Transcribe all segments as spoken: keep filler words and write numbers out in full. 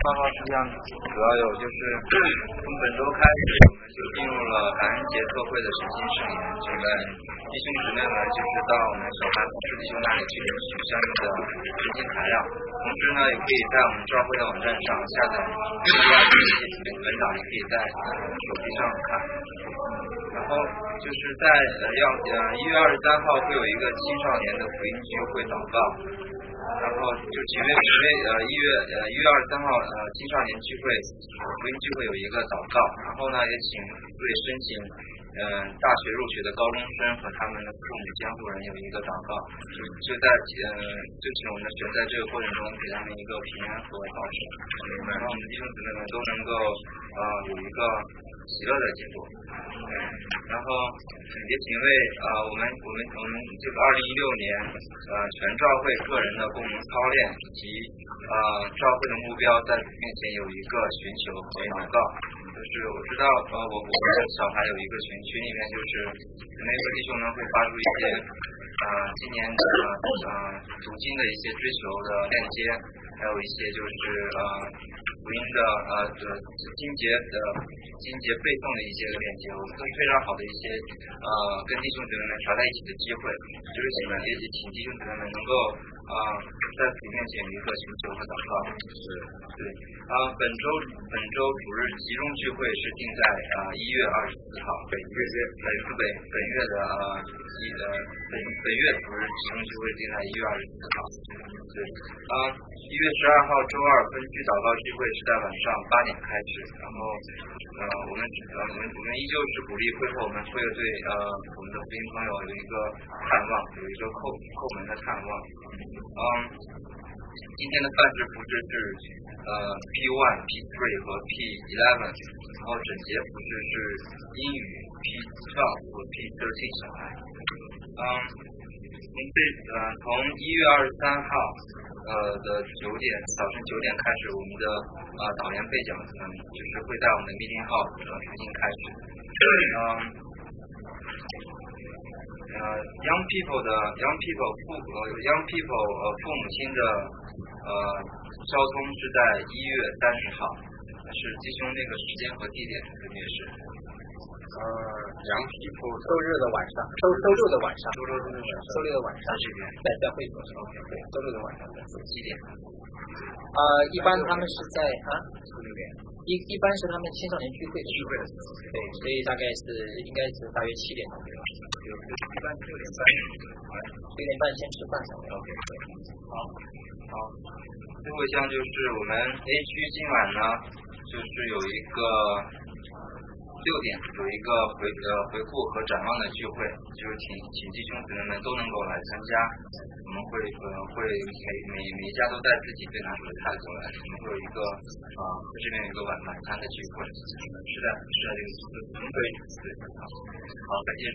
告是这样的，主要有就是从本周开始，我们就进入了感恩节特会的神心圣言，请问弟兄姊妹们就是到我们小韩牧师弟兄那里去领取相应的神经材料，同时呢也可以在我们教会的网站上下载另外的一些文章，也可以在手机上看。然后就是在呃要呃一月二十三号会有一个青少年的福音聚会祷告，然后就几位几位呃一月呃一月二十三号呃青少年聚会福音聚会有一个祷告，然后呢也请对申请嗯、呃、大学入学的高中生和他们的父母监护人有一个祷告，就就在嗯、呃、就请我们的神在这个过程中给他们一个平安和保守，然后我们弟兄姊妹们都能够呃有一个喜乐的结果。然后也请为呃我们我们我们这个二零一六年呃全教会个人的共同操练以及呃教会的目标在主面前有一个寻求和祷告，就是我知道呃我我们的小孩有一个群区里面，就是每个弟兄呢会发出一些呃今年的呃读经的一些追求的链接，还有一些就是呃福音的呃的经节的经节背诵的一些链接，我们都非常好的一些呃跟弟兄姊妹们调在一起的机会，就是请也请弟兄姊妹们能够呃在主面前有一个寻求和祷告。是，对啊、呃，本周本周主日集中聚会是定在呃一月二十四号，本月本是本本月的呃一呃本本月主日集中聚会定在一月二十四号。对啊，一、呃、月十二号周二分区祷告聚会是在晚上八点开始，然后呃我们呃我们我们依旧是鼓励会后我们会对呃我们的福音朋友有一个探望，有一个叩叩门的探望。嗯，今天的范式服饰是呃 P 一 P 三 和 P 十一， 然后整节服饰是英语 P 十二 和 P 十三 小孩。嗯，从这呃从一月二十三号呃的九点早晨九点开始，我们的呃导研背讲嗯就是会在我们的 meeting hall 呃重新开始。嗯。呃 young people 的 young people 父呃 young people 呃父母亲的呃交通是在一月三十号，是弟兄那个时间和地点分别是呃 young people 周日的晚上，周周六的晚上，周六的晚上，周六的晚上这边在在会所上，对，周六的晚上在几点？ 呃，一般他们是在啊六点。一一般是他们青少年聚会的聚会的时候，对，所以大概是应该是大约七点钟左右， 有一般六点半， 六点半先吃饭才 OK。 好，好，最后一项就是我们 A 区今晚呢，就是有一个六点有一个回呃回顾和展望的聚会，就是请请弟兄姊妹们都能够来参加。我们会呃会每每每一家都带自己最拿手的菜过来，我们会有一个啊、呃、这边有一个晚晚餐的聚会，是的是的这个对对好，好感谢主。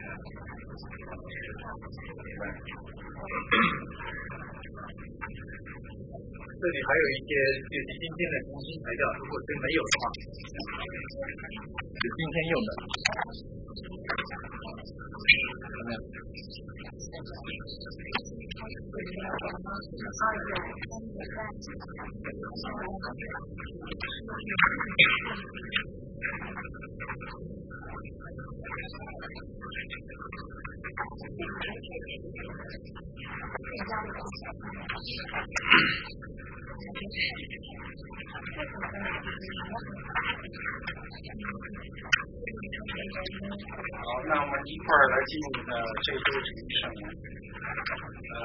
这里还有一些就是今天的重新材料，如果是没有的话，是今天用的。没有。好，那我们一块儿来进入呢这一周的圣言。呃，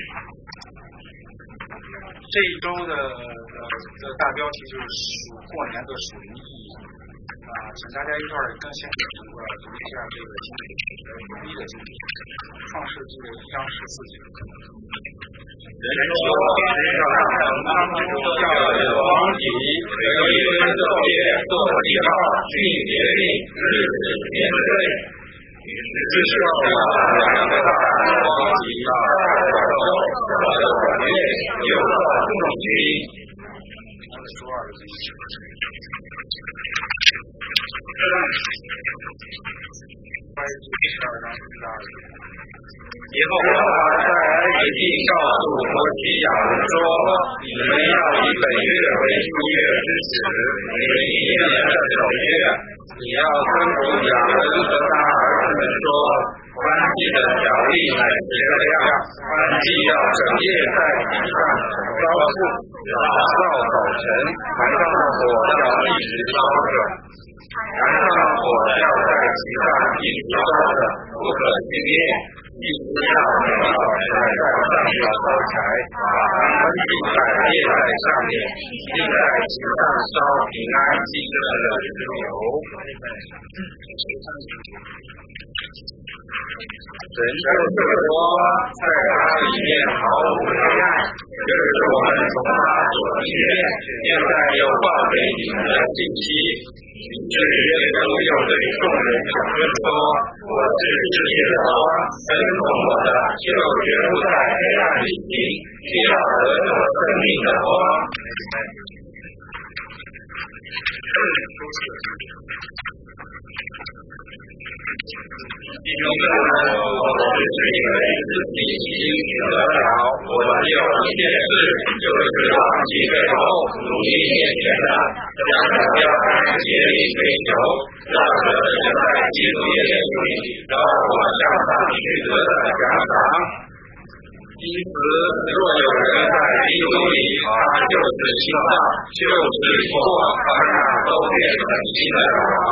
这一周的呃的大标题就是属过年的属灵意义啊、呃，请大家一块儿跟先生读呃读一下这个经历，呃独立的经历，创世纪的一章十四节。人说天上当中要有王体，为分昼夜做记号，并决定日子年岁。于是就把两个大王体大小周和管月有了众军。说二个字。开始第二章第二节。耶和华在埃及告诉摩西亚伦说：“你们要本月为初月之时，为一年的首月，你要吩咐亚伦和他儿子们说，燔祭的条例乃这样：燔祭要整夜在地上烧布，烧到早晨，坛上的火要一直烧着，坛上的火要在其上一直烧着，不可熄灭。祭司要每早晨在上面烧柴，把燔祭摆列在上面，并在其上烧平安祭的石油。神就是说，在他里面毫无黑暗，这是我们从他所听见，现在又报给你们的信息。于是耶稣又对众人讲说：我是世界的光，跟从我的就绝不在黑暗里行，必要得着生命的光。弟兄们，我是因为自己已经得了，我有一件事，就是忘记背后，努力面前的，将要要按竭力追求，让得神在基督耶稣里让我向上去得的奖赏。因此，若有人在基督里，他就是新造，就是过患难都变成新的了。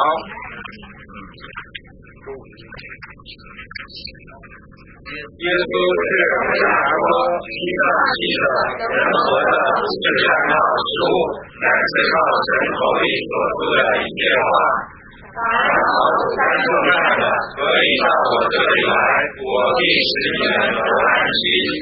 耶稣是拿过新的新的人活的，不是按照食物，乃是靠神口里所说的一切话。凡好凡重担的，可以到我这里来，我必使你们得安息。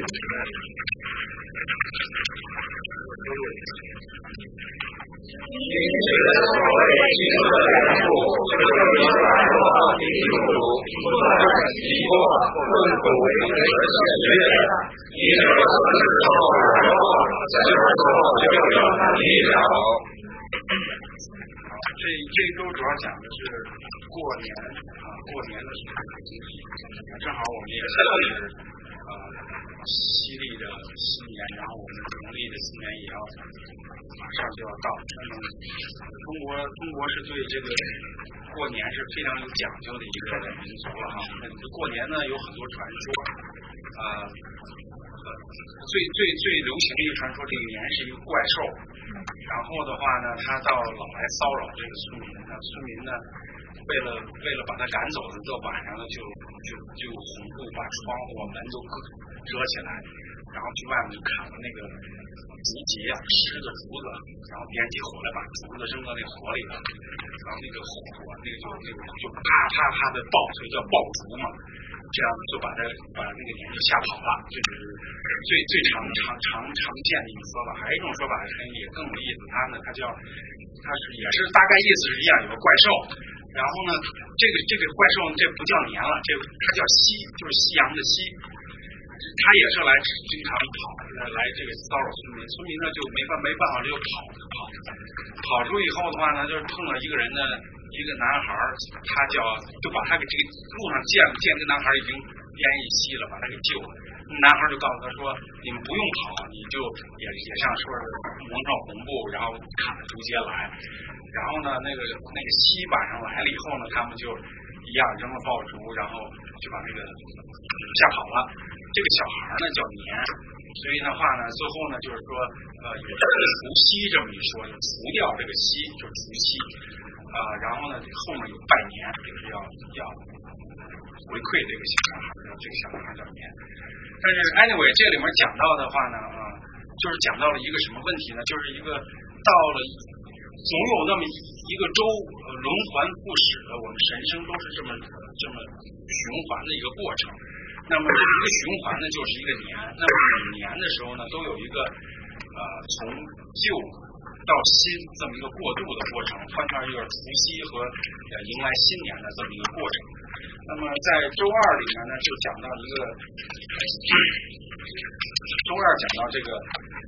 因此，所谓基督的缘故，就是软弱、贫苦、不断逼迫、困苦为人的喜悦。因为我们受软弱，之后就有力量。 这这一周主要讲的是过年啊，过年的时候，正好我们也是呃西历的新年，然后我们农历的新年也要马上就要到。那么中国中国是对这个过年是非常有讲究的一个民族了哈。那过年呢有很多传说，啊、呃，最最最流行的一个传说，这个年是一个怪兽。然后的话呢，他到老来骚扰这个村民，那村民呢，为了为了把他赶走呢，到晚上呢就就就用红布把窗户门都遮起来，然后去外面就砍了那个竹节啊，石的竹子，然后点起火来把竹子扔到那火里了，然后那个火那个就那个就啪啪啪的爆，所以叫爆竹嘛。这样就把他把那个年就吓跑了，这就是最最常常常常见的一种说法。还有一种说法也更有意思，它呢它叫它是也是大概意思是一样，有个怪兽，然后呢这个这个怪兽这不叫年了，这它叫西，就是西洋的西，它也是来经常跑来这个骚扰村民，村民呢就没办没办法就跑跑跑出以后的话呢，就是碰到一个人呢。一个男孩，他叫就把他给这个路上见见这男孩已经奄奄一息了，把他给救了。男孩就告诉他说：“你们不用跑，你就也也像说是蒙上红布，然后砍了竹节来。然后呢，那个那个西晚上来了以后呢，他们就一样扔了爆竹，然后就把那个吓跑了。这个小孩呢叫年，所以的话呢，最后呢就是说，呃，有除夕这么一说，就除掉这个夕，就是除夕。”啊、呃，然后呢，后面有拜年，就是要要回馈这个小男孩，这个小男孩叫年。但是 anyway 这里面讲到的话呢，啊、呃，就是讲到了一个什么问题呢？就是一个到了总有那么一个周、呃、轮环不使的，我们神生都是这么这么循环的一个过程。那么这一个循环呢，就是一个年。那么每年的时候呢，都有一个呃从旧到新这么一个过渡的过程，换句话就是除夕和呃迎来新年的这么一个过程。那么在周二里面呢，就讲到一个，周二讲到这个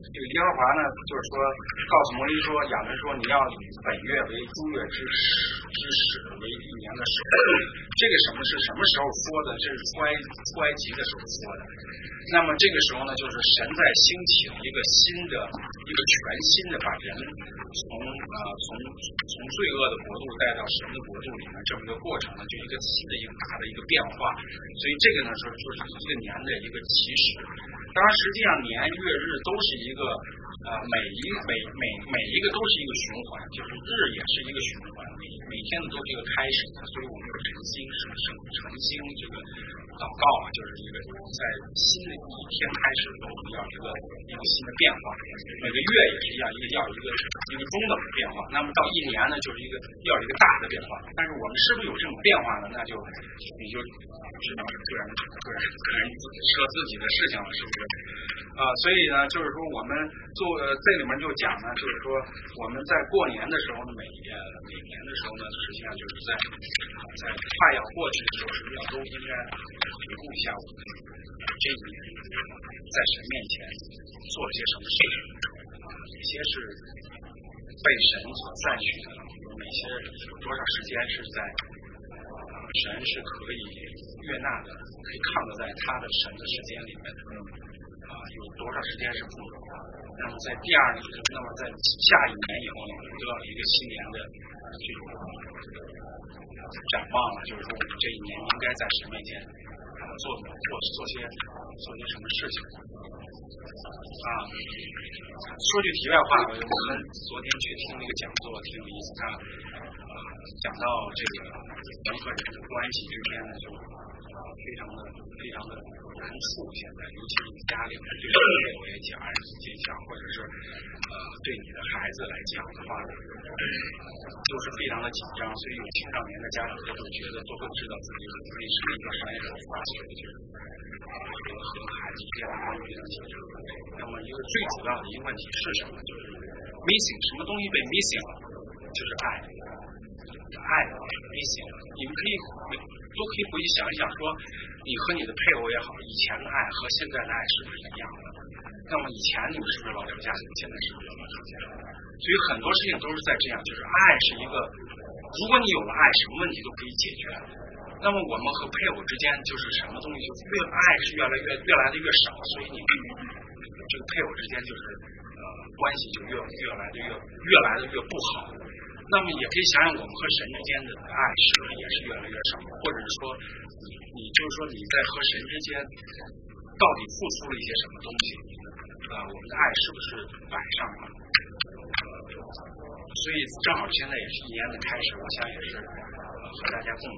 这个耶和华呢，就是说告诉摩西说，亚伦说你要以本月为诸月之始之始为一年的始。这个什么是什么时候说的？这是出埃出埃及的时候说的。那么这个时候呢，就是神在兴起一个新的一个全新的把人从呃从从罪恶的国度带到神的国度里面这么一个过程呢，就一个新的一个大的一个变化。所以这个呢是就是一个年的一个起始。当然，实际上年月日都是一个呃每一每每每一个都是一个循环，就是日也是一个循环，每每天的都是一个开始的。所以我们有晨星是晨晨星这个祷告啊，就是一个在新的一天开始的时候，我们要一个一个新的变化。每个月也是一样，一个要一个一个中等的变化。那么到一年呢，就是一个要一个大的变化。但是我们是不是有这种变化呢？那就你就只能个人个人个人说自己的事情了，是不是？啊、呃，所以呢，就是说我们做呃这里面就讲呢，就是说我们在过年的时候呢，每呃每年的时候呢，实际上就是在在快要过去的时候，实际上都应该回顾一下我们这一年在神面前做了些什么事情，啊，哪些是被神所赞许的，有哪些有多少时间是在呃神是可以悦纳的，可以看得在他的神的时间里面的。啊，有多少时间是不足的？那么在第二，那么在下一年以后呢，我们得到一个新年的这种展望了，就是说我们这一年应该在神面前啊做做做些做些什么事情啊。说句题外话，我们昨天去听那个讲座，挺有意思。他啊讲到这个人和人的关系之间呢，就啊非常的非常的。难处，现在尤其你家里面对父母也讲，儿子也讲，或者是呃对你的孩子来讲的话，都是非常的紧张。所以有青少年的家长都会觉得，都会知道自己的子女是一个什么样的发学的，就是和和孩子之间的关系非常紧张。那么一个最主要的一个问题是什么？就是 missing， 什么东西被 missing 了？就是爱，爱 missing 了。你们可以都可以回去想一想，说你和你的配偶也好，以前的爱和现在的爱是不是一样的？那么以前你们是不是老吵架？现在是不是老吵架？所以很多事情都是在这样，就是爱是一个，如果你有了爱，什么问题都可以解决。那么我们和配偶之间就是什么东西，就是越爱是越来越越来的越少，所以你这个配偶之间就是呃关系就越越来的越越来的越不好。那么也可以想想我们和神之间的爱是不是也是越来越少，或者是说你你就是说你在和神之间到底付出了一些什么东西啊、呃？我们的爱是不是摆上了？呃，所以正好现在也是一年的开始，我想也是呃和大家共勉。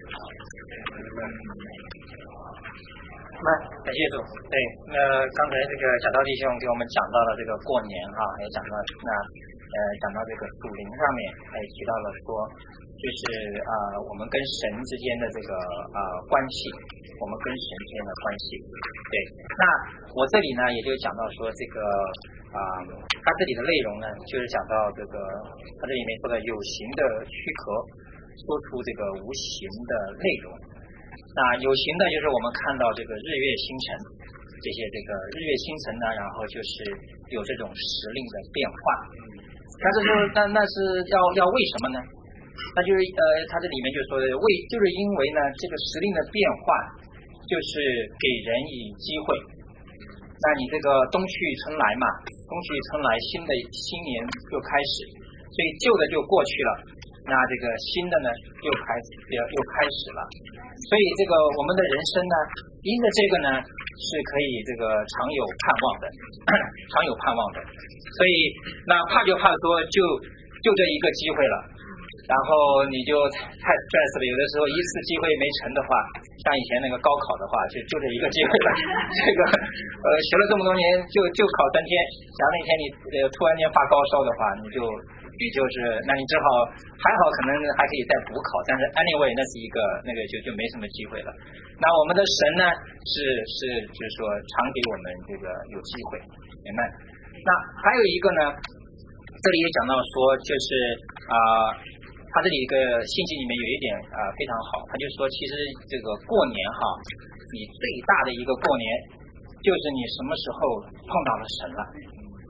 那感谢主。对，那刚才这个小道弟兄给我们讲到了这个过年哈，也讲到那。呃，讲到这个属灵上面，还提到了说，就是啊、呃，我们跟神之间的这个啊、呃、关系，我们跟神之间的关系。对，那我这里呢也就讲到说这个啊、呃，它这里的内容呢，就是讲到这个，它这里面说的有形的躯壳说出这个无形的内容。那有形的就是我们看到这个日月星辰，这些这个日月星辰呢，然后就是有这种时令的变化。但是说，那那是要要为什么呢？那就是呃，他这里面就说的为，就是因为呢，这个时令的变化，就是给人以机会。那你这个冬去春来嘛，冬去春来，新的新年就开始，所以旧的就过去了，那这个新的呢又开始又开始了。所以这个我们的人生呢，因着这个呢是可以这个常有盼望的，常有盼望的。所以那怕就怕说就就这一个机会了，然后你就太 stress 了，有的时候一次机会没成的话，像以前那个高考的话，就就这一个机会了。这个呃学了这么多年，就就考三天，然后那天你呃突然间发高烧的话，你就你就是那你只好还好可能还可以再补考，但是 anyway 那是一个那个就就没什么机会了。那我们的神呢是是就是说常给我们这个有机会，明白？那还有一个呢，这里也讲到说，就是啊、呃，他这里一个信息里面有一点啊、呃、非常好，他就说，其实这个过年哈，你最大的一个过年，就是你什么时候碰到了神了，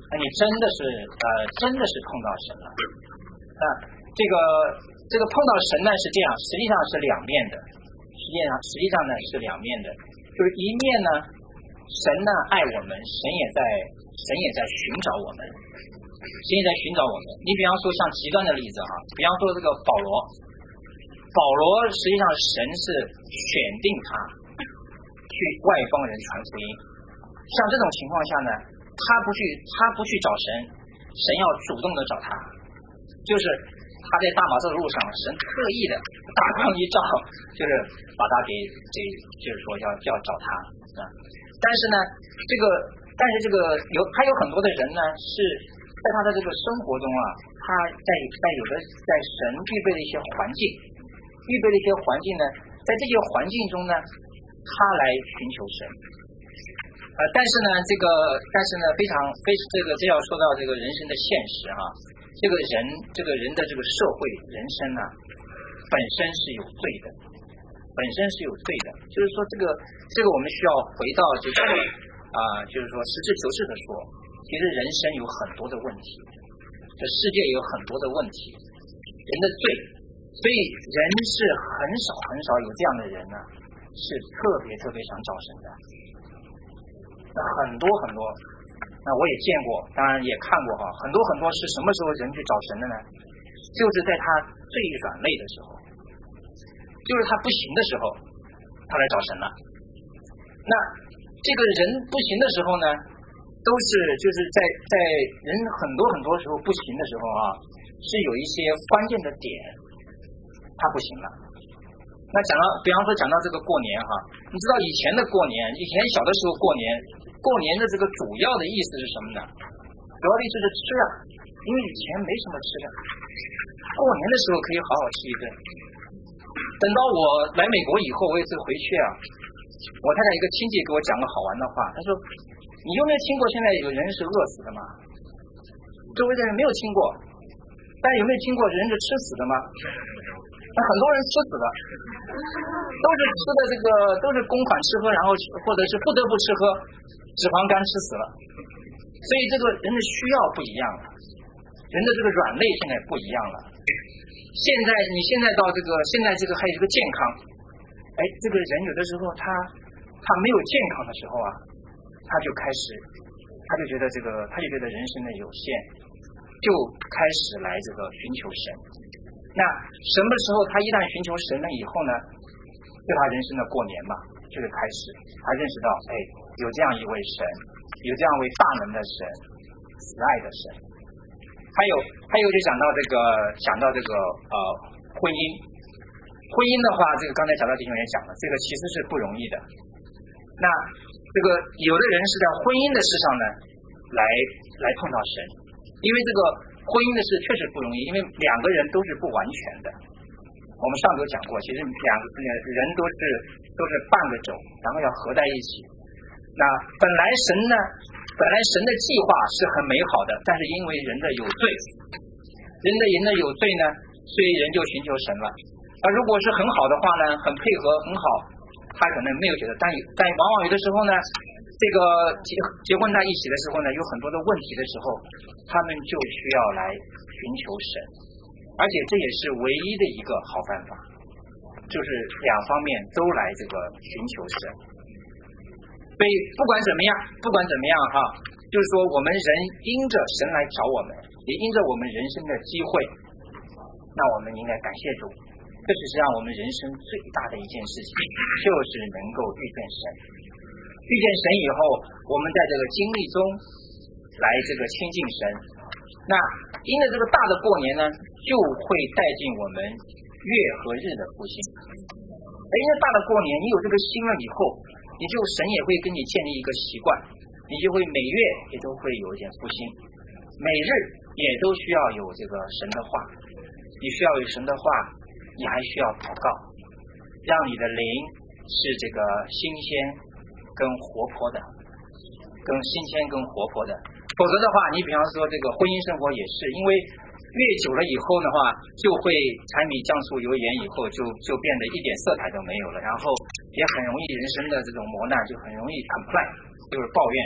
那你真的是呃真的是碰到神了啊。这个这个碰到神呢是这样，实际上是两面的，实际上实际上呢是两面的，就是一面呢神呢爱我们，神也在神也在寻找我们，神也在寻找我们。你比方说像极端的例子哈，比方说这个保罗，保罗实际上神是选定他去外邦人传福音，像这种情况下呢，他不去他不去找神，神要主动的找他，就是他在大马色的路上，神特意的大光一照，就是把他给给就是说要要找他啊。但是呢，这个但是这个有还有很多的人呢，是在他的这个生活中啊，他在在有的在神预备的一些环境，预备的一些环境呢，在这些环境中呢，他来寻求神。呃，但是呢，这个但是呢，非常非这个这要说到这个人生的现实啊，这个人这个人的这个社会人生呢，本身是有罪的，本身是有罪的，就是说这个这个我们需要回到这个啊、呃，就是说实事求是的说，其实人生有很多的问题，这世界有很多的问题，人的罪，所以人是很少很少有这样的人呢，是特别特别想找神的。很多很多，那我也见过，当然也看过哈，很多很多是什么时候人去找神的呢？就是在他最软肋的时候，就是他不行的时候，他来找神了。那这个人不行的时候呢，都是就是在在人很多很多时候不行的时候啊，是有一些关键的点，他不行了。那讲到，比方说讲到这个过年哈，你知道以前的过年，以前小的时候过年，过年的这个主要的意思是什么呢？主要的意思是吃啊，因为以前没什么吃的，过年的时候可以好好吃一顿。等到我来美国以后，我有一次回去啊，我太太一个亲戚给我讲个好玩的话，他说：“你有没有听过现在有人是饿死的吗？”周围的人没有听过，但有没有听过人是吃死的吗？那很多人吃死了，都是吃的这个都是公款吃喝，然后或者是不得不吃喝，脂肪肝吃死了。所以这个人的需要不一样了，人的这个软肋现在不一样了。现在你现在到这个现在这个还有一个健康，哎，这个人有的时候他他没有健康的时候啊，他就开始他就觉得这个他就觉得人生的有限，就开始来这个寻求神。那什么时候他一旦寻求神了以后呢，对他人生的过年嘛，就是开始他认识到，哎，有这样一位神，有这样一位大能的神，慈爱的神。还有还有就讲到这个讲到这个呃婚姻，婚姻的话，这个刚才讲到弟兄也讲了，这个其实是不容易的。那这个有的人是在婚姻的事上呢，来来碰到神，因为这个婚姻的事确实不容易，因为两个人都是不完全的。我们上周讲过，其实两个人都是都是半个轴，然后要合在一起。那本来神呢，本来神的计划是很美好的，但是因为人的有罪，人的人的有罪呢，所以人就寻求神了。而如果是很好的话呢，很配合很好，他可能没有觉得，但但往往有的时候呢，这个结结婚在一起的时候呢，有很多的问题的时候，他们就需要来寻求神，而且这也是唯一的一个好办法，就是两方面都来这个寻求神。所以不管怎么样，不管怎么样哈，就是说我们人因着神来找我们，也因着我们人生的机会，那我们应该感谢主。这只是让我们人生最大的一件事情，就是能够遇见神。遇见神以后，我们在这个经历中来这个亲近神。那因着这个大的过年呢，就会带进我们月和日的复兴。因为大的过年，你有这个心了以后，你就神也会给你建立一个习惯，你就会每月也都会有一点复兴，每日也都需要有这个神的话，你需要有神的话，你还需要祷告，让你的灵是这个新鲜跟活泼的，跟新鲜跟活泼的。否则的话，你比方说这个婚姻生活也是，因为越久了以后的话，就会柴米酱醋油盐以后就就变得一点色彩都没有了，然后也很容易人生的这种磨难就很容易 complain， 就是抱怨，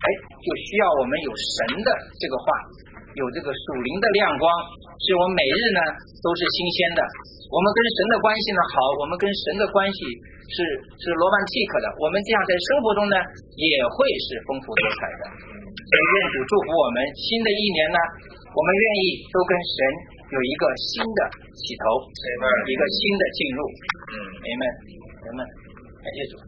哎，就需要我们有神的这个话，有这个属灵的亮光，使我们每日呢都是新鲜的。我们跟神的关系呢好，我们跟神的关系是是罗曼蒂克的，我们这样在生活中呢也会是丰富多彩的。所以愿主祝福我们，新的一年呢，我们愿意都跟神有一个新的起头，一个新的进入。嗯，阿们，阿们，感谢主。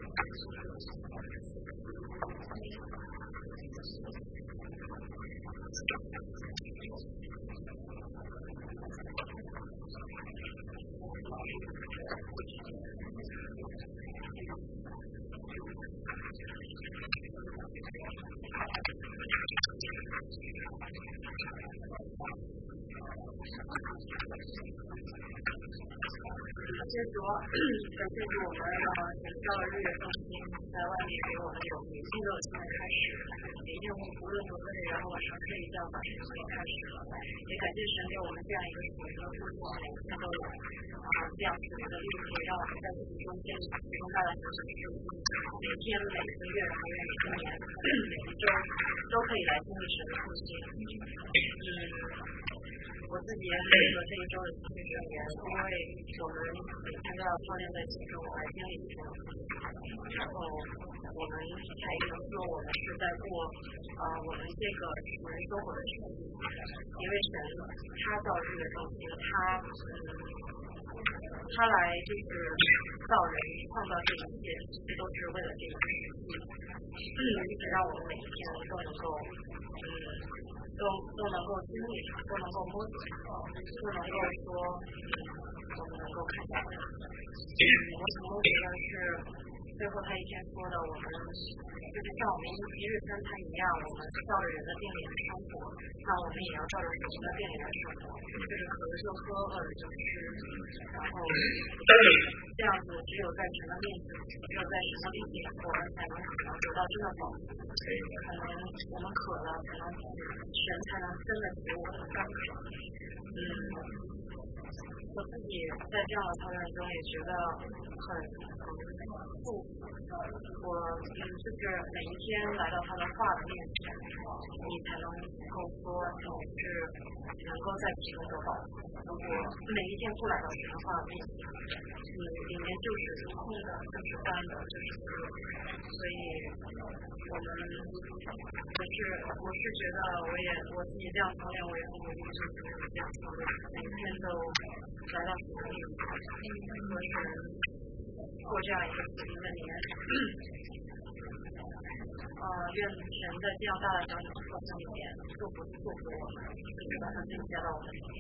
谢主，感谢主我们呃神教日月中心在外面给我们有明新的新的开始，每天我们无论如何的，然后晚上睡一觉，把这个开始了。也感谢神给我们这样一个属灵的祝福，每天都有啊这样属灵的力量，让我们在自己中间提供带来很多的事情，每天每个月还有每一年每一周都可以来经历神的复兴。嗯。我自己也领了这一周的情绪宣言，因为我们每天都要操练在心中来经历这种事情，然后我们才能说我们是在过呃我们这个属于生活的生活，因为神他造这个东西，他嗯他来就是造人创造这一切，这都是为了这个目的，嗯，就是让我们每一天都能够嗯。都都能够经历，都能够摸索，都能够说，我们能够看见。嗯，我怎么觉得是最后他一天说的，我们就是像我们一日三餐一样，我们照着人的定理来生活，那我们也要照着神的定理来生活，就是渴了就喝，饿了就吃，然后这样子只有在神的面前，只有在神的面前，我们才能得到真的饱足。可能我们渴了，可能神才能真的给我们干渴。嗯，我自己在这样的操练中也觉得很很富足。我嗯，就是每一天来到他的话的面前，你才能够说你是能够在其中得饱足。如果每一天不来到神的话的面前，你里面就是空的，就是干的，就是所以我们我是我是觉得我也我自己这样操练，我也很努力去这样操练，每天都来到神的面前，和神过这样一个属灵的年。呃，愿神的这样大的小小的生命里面祝福祝福我们，就是把它增加到我们里面。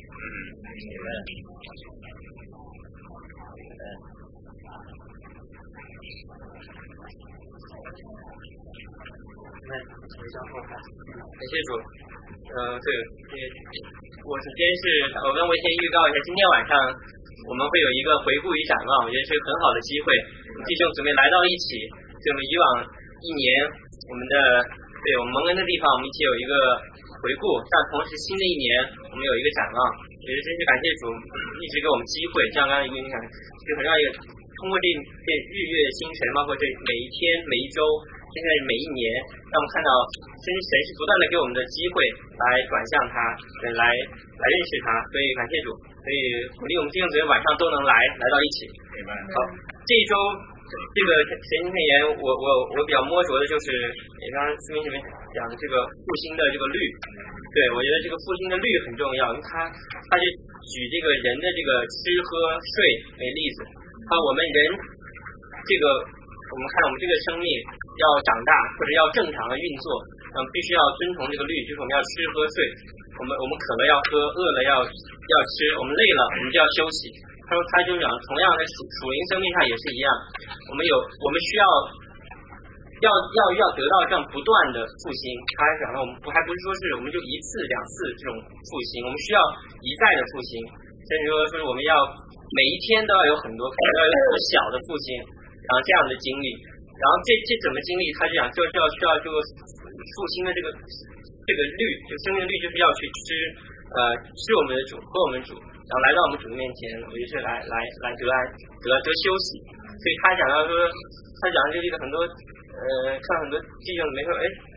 那回向后看，感谢主。呃，对，我首先是我跟我先预告一下，今天晚上我们会有一个回顾与展望，我觉得是很好的机会，弟兄姊妹来到一起，对我们以往一年我们的对我们蒙恩的地方，我们一起有一个回顾，但同时新的一年我们有一个展望，也是真是感谢主一直给我们机会，像刚才一个讲，就很让一个通过这这日月星辰，包括这每一天每一周。现在每一年，让我们看到真神是不断的给我们的机会来转向他，对，来来认识他，所以感谢主，所以鼓励我们弟兄姊妹晚上都能来来到一起。好，这一周这个神经宣言，我我我比较摸着的就是，也刚刚思明姐妹讲的这个复兴的这个律，对，我觉得这个复兴的律很重要，因为他他是举这个人的这个吃喝睡为例子，他我们人这个我们看我们这个生命。要长大或者要正常的运作，嗯，必须要遵从这个律，就是我们要吃喝睡，我们我们渴了要喝，饿了要要吃，我们累了我们就要休息。他说他就讲，同样的属属灵生命上也是一样，我们有我们需要要要要得到这样不断的复兴。他还讲了，我们不还不是说是我们就一次两次这种复兴，我们需要一再的复兴，甚至说就是我们要每一天都要有很多可能要有很多小的复兴，然后这样的经历。然后这这怎么经历？他就讲，就就要需要这个复兴的这个这个律，就生命的律，就是要去吃呃吃我们的主，喝我们主，然后来到我们主的面前，我就是来来来得安得得休息。所以他讲到说，他讲这个很多呃，看很多弟兄没说，哎，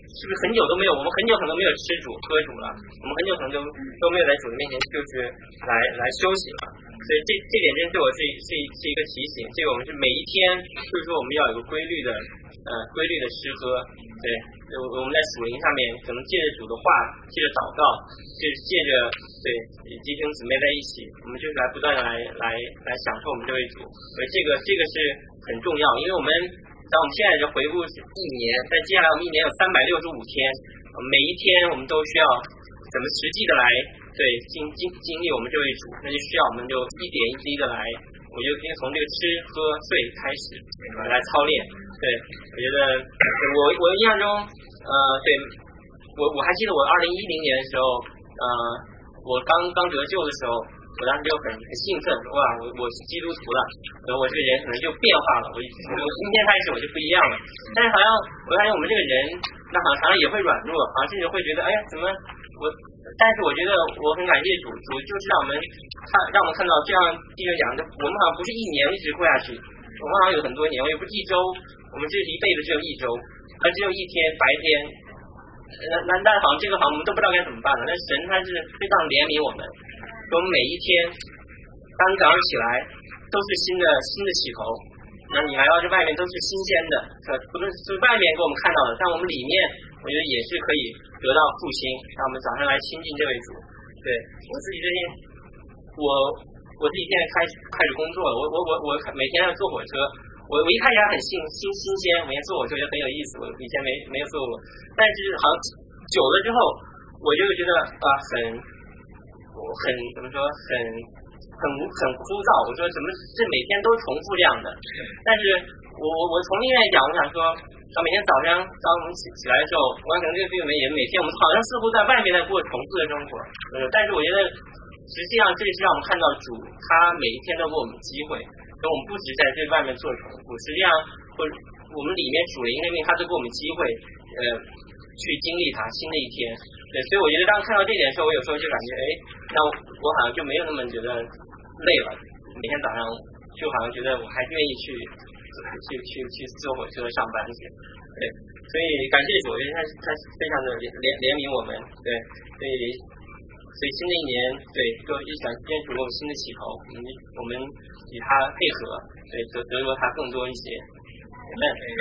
是不是很久都没有，我们很久可能没有吃主喝主了，我们很久可能都都没有在主的面前就是来来休息了。所以这这点真对我是是是一个提醒，这个我们是每一天就是说我们要有个规律的呃规律的吃喝，对，我们在属灵上面可能借着主的话，借着祷告，借借着对弟兄姊妹在一起，我们就是来不断的来来来享受我们这位主，所以这个这个是很重要，因为我们当我们现在就回顾一年，但接下来我们一年有三百六十五天，每一天我们都需要怎么实际的来对经经经历我们这位主，那就需要我们就一点一滴的来，我就先从这个吃喝睡开始来操练。对，我觉得我我印象中，呃，对我我还记得我二零一零年的时候，呃，我刚刚得救的时候，我当时就很很兴奋，哇，我我是基督徒了，然后我这个人可能就变化了，我我今天开始我就不一样了。但是好像我发现我们这个人，那好像常常也会软弱，好像甚至会觉得，哎呀，怎么我？但是我觉得我很感谢主，主就是让我们看，让我们看到这样弟兄讲的，我们好像不是一年一直过下去，我们好像有很多年，也不是一周，我们这一辈子只有一周，而只有一天白天。那那那好像这个好像我们都不知道该怎么办了。但神他是非常怜悯我们，我们每一天当早上起来都是新的新的起头，那你来到这外面都是新鲜的，不论是外面给我们看到的，但我们里面我觉得也是可以得到复兴，让我们早上来亲近这位主。对我自己最近，我我自己现在开始开始工作了，我我我我每天要坐火车，我我一开始还很新新新鲜，每天坐火车觉得很有意思，我以前没没有坐过，但是好像久了之后，我就觉得啊很我很怎么说很很很枯燥，我说怎么这每天都重复这样的，但是我我我从另外一讲，我想说。啊，每天早上当我们起起来的时候，我可能这个对我们也每天我们好像似乎在外面在过重复的生活，呃，但是我觉得实际上这是让我们看到主他每一天都给我们机会，所以我们不只在这外面做重复，实际上或我们里面属灵生命他都给我们机会，呃，去经历他新的一天。对，所以我觉得当看到这点的时候，我有时候就感觉，哎，那我好像就没有那么觉得累了，每天早上就好像觉得我还愿意去。去去去坐火车上班去，对，所以感谢主，因为他他非常的怜怜悯我们，对，所以所以新的一年，对，就一想今天主给我们新的起头，我们我们与他配合，对，得得着他更多一些。那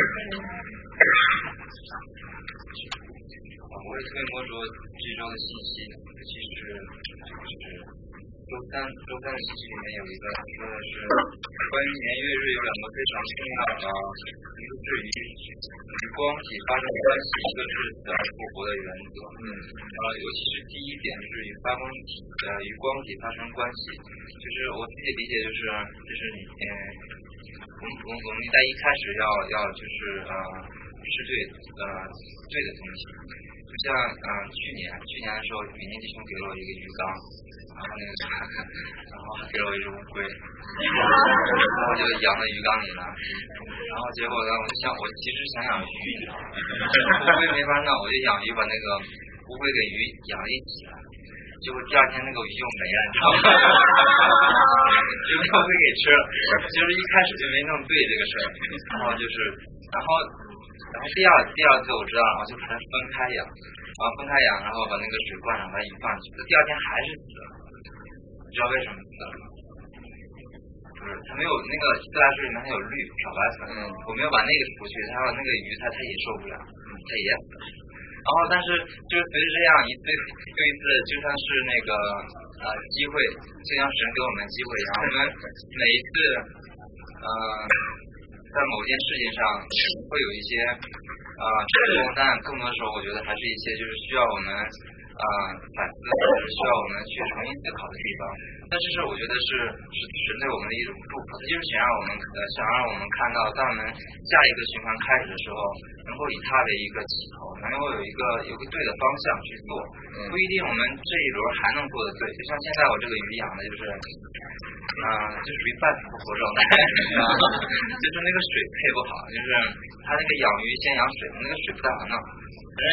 我也特别关注这周的信息，尤其是就是周三周三的信息里面有一个说的是关于年月日有两个非常重要的，一个是与与光体发生关系，一个是死而复活的原则。嗯，呃，尤其是第一点是与发光体呃与光体发生关系，就是我自己理解就是就是你嗯，我们我们我们在一开始要要就是呃是对呃对的东西，就像嗯、呃、去年去年的时候，每年弟兄给了我一个鱼缸。然后那个，然后还给了我一只乌龟，然后就养在鱼缸里了。然后结果呢，我就想，我其实想养鱼，乌龟没法弄，我就养鱼，把那个乌龟给鱼养了一起了。结果第二天那个鱼就没了，你知道吗？就被乌龟给吃了。就是一开始就没弄对这个事儿，然后就是，然后，然后第二第二次我知道，然后就把它分开养。然后分开养，然后把那个水灌上，把鱼放进去，第二天还是死了。你知道为什么死了吗？不是，它没有那个自来水里面它有氯漂白粉，嗯，我没有把那个除去，它那个鱼它它也受不了，嗯，它也死了。然后但是就是随着这样一次又一次，就像是那个呃机会，就像神给我们机会，然后我们每一次呃在某件事情上会有一些。啊、呃，成功，但更多的时候，我觉得还是一些就是需要我们啊、呃、反思，或者需要我们去重新思考的地方。但这是我觉得是是神对我们的一种祝福，它就是想让我们呃想让我们看到，在我们下一个循环开始的时候，能够以它为一个起头，能够有一个有个对的方向去做。不一定我们这一轮还能做的对，就像现在我这个鱼养的就是。嗯、呃，就属于半死不活状态，就是那个水配不好，就是他那个养鱼先养水，那个水不太好弄。反正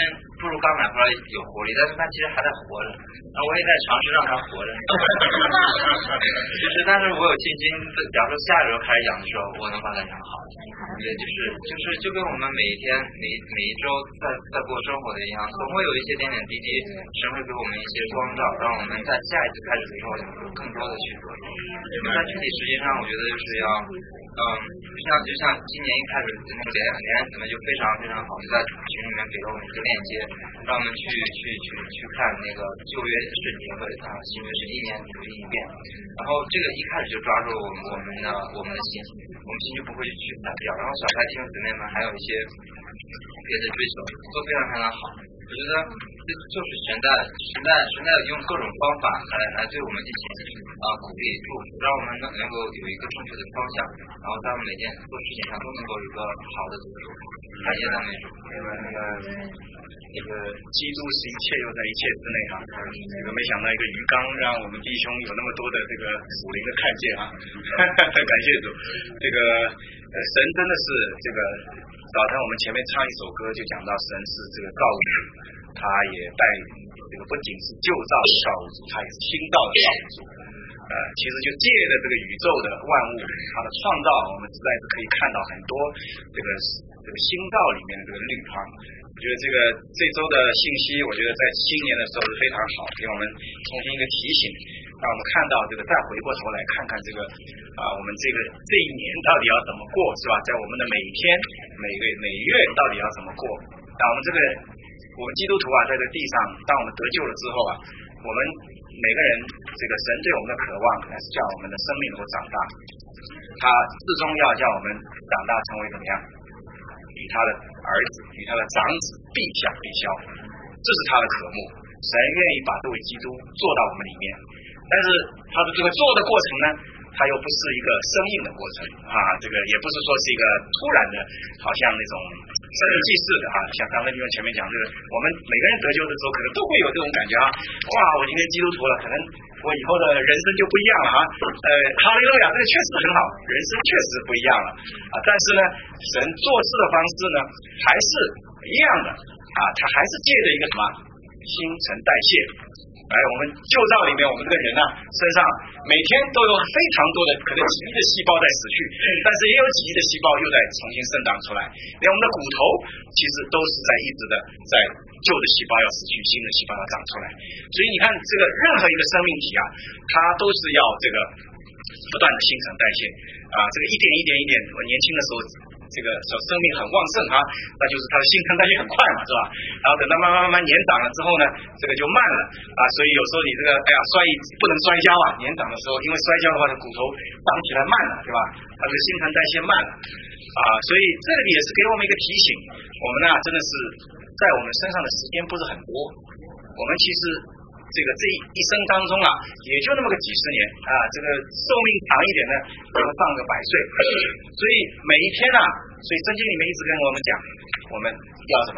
不如刚买回来有活力，但是它其实还在活着，那我也在尝试让它活着。就是，但是我有信心，假如说下一周开始养的时候，我能把它养好。对，就是就是就跟我们每一天每每一周在在过生活的一样，总会有一些点点滴滴，神会给我们一些光照，让我们在下一次开始的时候有更多的去做。那具体实际上，我觉得就是要，嗯，像就像今年一开始那个连连姊妹就非常非常好，就在群里面给了我们一个链接，让我们去去去去看那个旧约圣经和啊新约是一年读一遍，然后这个一开始就抓住我们我们的我们的心，我们心就不会去改掉。然后小孩弟兄姊妹们还有一些别的追求，都非常非常好。我觉得这就是神在神在神在用各种方法来来对我们进行啊鼓励祝福，让我们能能够有一个正确的方向，然后在我们每件做事情上都能够有一个好的组织。感谢赞美主。 那个那个那个基督是一切又在一切之内啊，这个没想到一个鱼缸让我们弟兄有那么多的这个属灵的看见啊，感谢主。这个呃神真的是这个。早晨我们前面唱一首歌就讲到神是这个造物主，他也带这个不仅是旧造的造物主，他也是新造的造物主。呃，其实就借着这个宇宙的万物，它的创造，我们实在是可以看到很多这个这个新造里面的这个绿方。我觉得这个这周的信息，我觉得在新年的时候是非常好，给我们重新一个提醒，让我们看到这个，再回过头来看看这个啊、呃，我们这个这一年到底要怎么过，是吧？在我们的每一天、每个每月到底要怎么过？那我们这个我们基督徒啊，在这个地上，当我们得救了之后啊，我们每个人这个神对我们的渴望，还是叫我们的生命能够长大。他最终要叫我们长大成为怎么样？与他的儿子，与他的长子并享并消，这是他的渴慕。神愿意把这位基督做到我们里面，但是他的这个做的过程呢，它又不是一个生硬的过程啊，这个也不是说是一个突然的，好像那种生命记事的啊。像刚才你们前面讲这个，我们每个人得救的时候，可能都会有这种感觉啊。哇，我今天基督徒了，可能我以后的人生就不一样了啊。呃，哈利路亚，这个确实很好，人生确实不一样了啊。但是呢，神做事的方式呢，还是一样的啊，他还是借着一个什么新陈代谢。哎，我们旧造里面，我们这个人呢、啊，身上每天都有非常多的可能几亿的细胞在死去，但是也有几亿的细胞又在重新生长出来。连我们的骨头其实都是在一直的在旧的细胞要死去，新的细胞要长出来。所以你看，这个任何一个生命体啊，它都是要这个不断的新陈代谢啊，这个一点一点一点。我年轻的时候。这个生命很旺盛啊，那就是它的新陈代谢很快嘛，是吧？然后等到慢慢慢慢年长了之后呢，这个就慢了啊。所以有时候你这个哎呀摔不能摔跤啊，年长的时候，因为摔跤的话，这骨头长起来慢了，对吧？它这个新陈代谢慢了啊，所以这个也是给我们一个提醒，我们呢真的是在我们身上的时间不是很多，我们其实。这个这一生当中啊，也就那么个几十年啊，这个寿命长一点呢，可能上个百岁。所以每一天啊，所以圣经里面一直跟我们讲，我们要什么？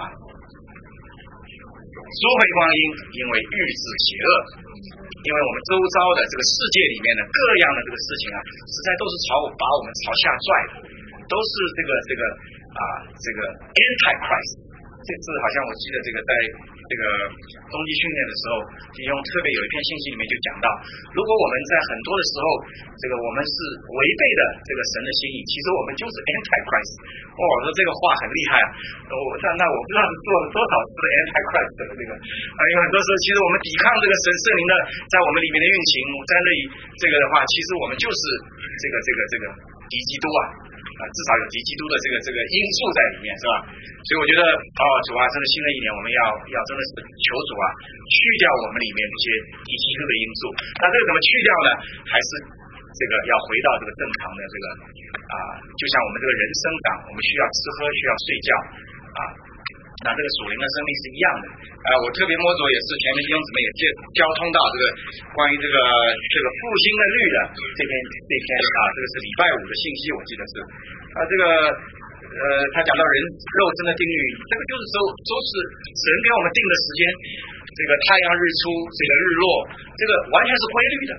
赎回光阴，因为预治邪恶。因为我们周遭的这个世界里面的各样的这个事情啊，实在都是朝把我们朝下拽的，都是这个这个啊这个 anti-Christ。这次好像我记得这个在这个中级训练的时候，弟兄特别有一篇信息里面就讲到，如果我们在很多的时候，这个我们是违背的这个神的心意，其实我们就是 anti-Christ。哦，我说这个话很厉害啊！我那那我不知道是做了多少次的 anti-Christ 的这个啊，因为很多时候其实我们抵抗这个神圣灵的在我们里面的运行，在那里这个的话，其实我们就是这个这个这个敌基督啊。啊，至少有敌基督的这个这个因素在里面，是吧？所以我觉得，哦，主啊，真的新的一年，我们要要真的是求主啊，去掉我们里面这些敌基督的因素。那这个怎么去掉呢？还是这个要回到这个正常的这个啊，就像我们这个人生长，我们需要吃喝，需要睡觉啊。那这个属灵的生命是一样的啊、呃，我特别摸着也是前面弟兄姊妹也接交通到这个关于这个这个复兴的律的这篇这篇啊，这个是礼拜五的信息，我记得是啊，这个呃，他讲到人肉身的定律，这个就是说都是神给我们定的时间，这个太阳日出，这个日落，这个完全是规律的。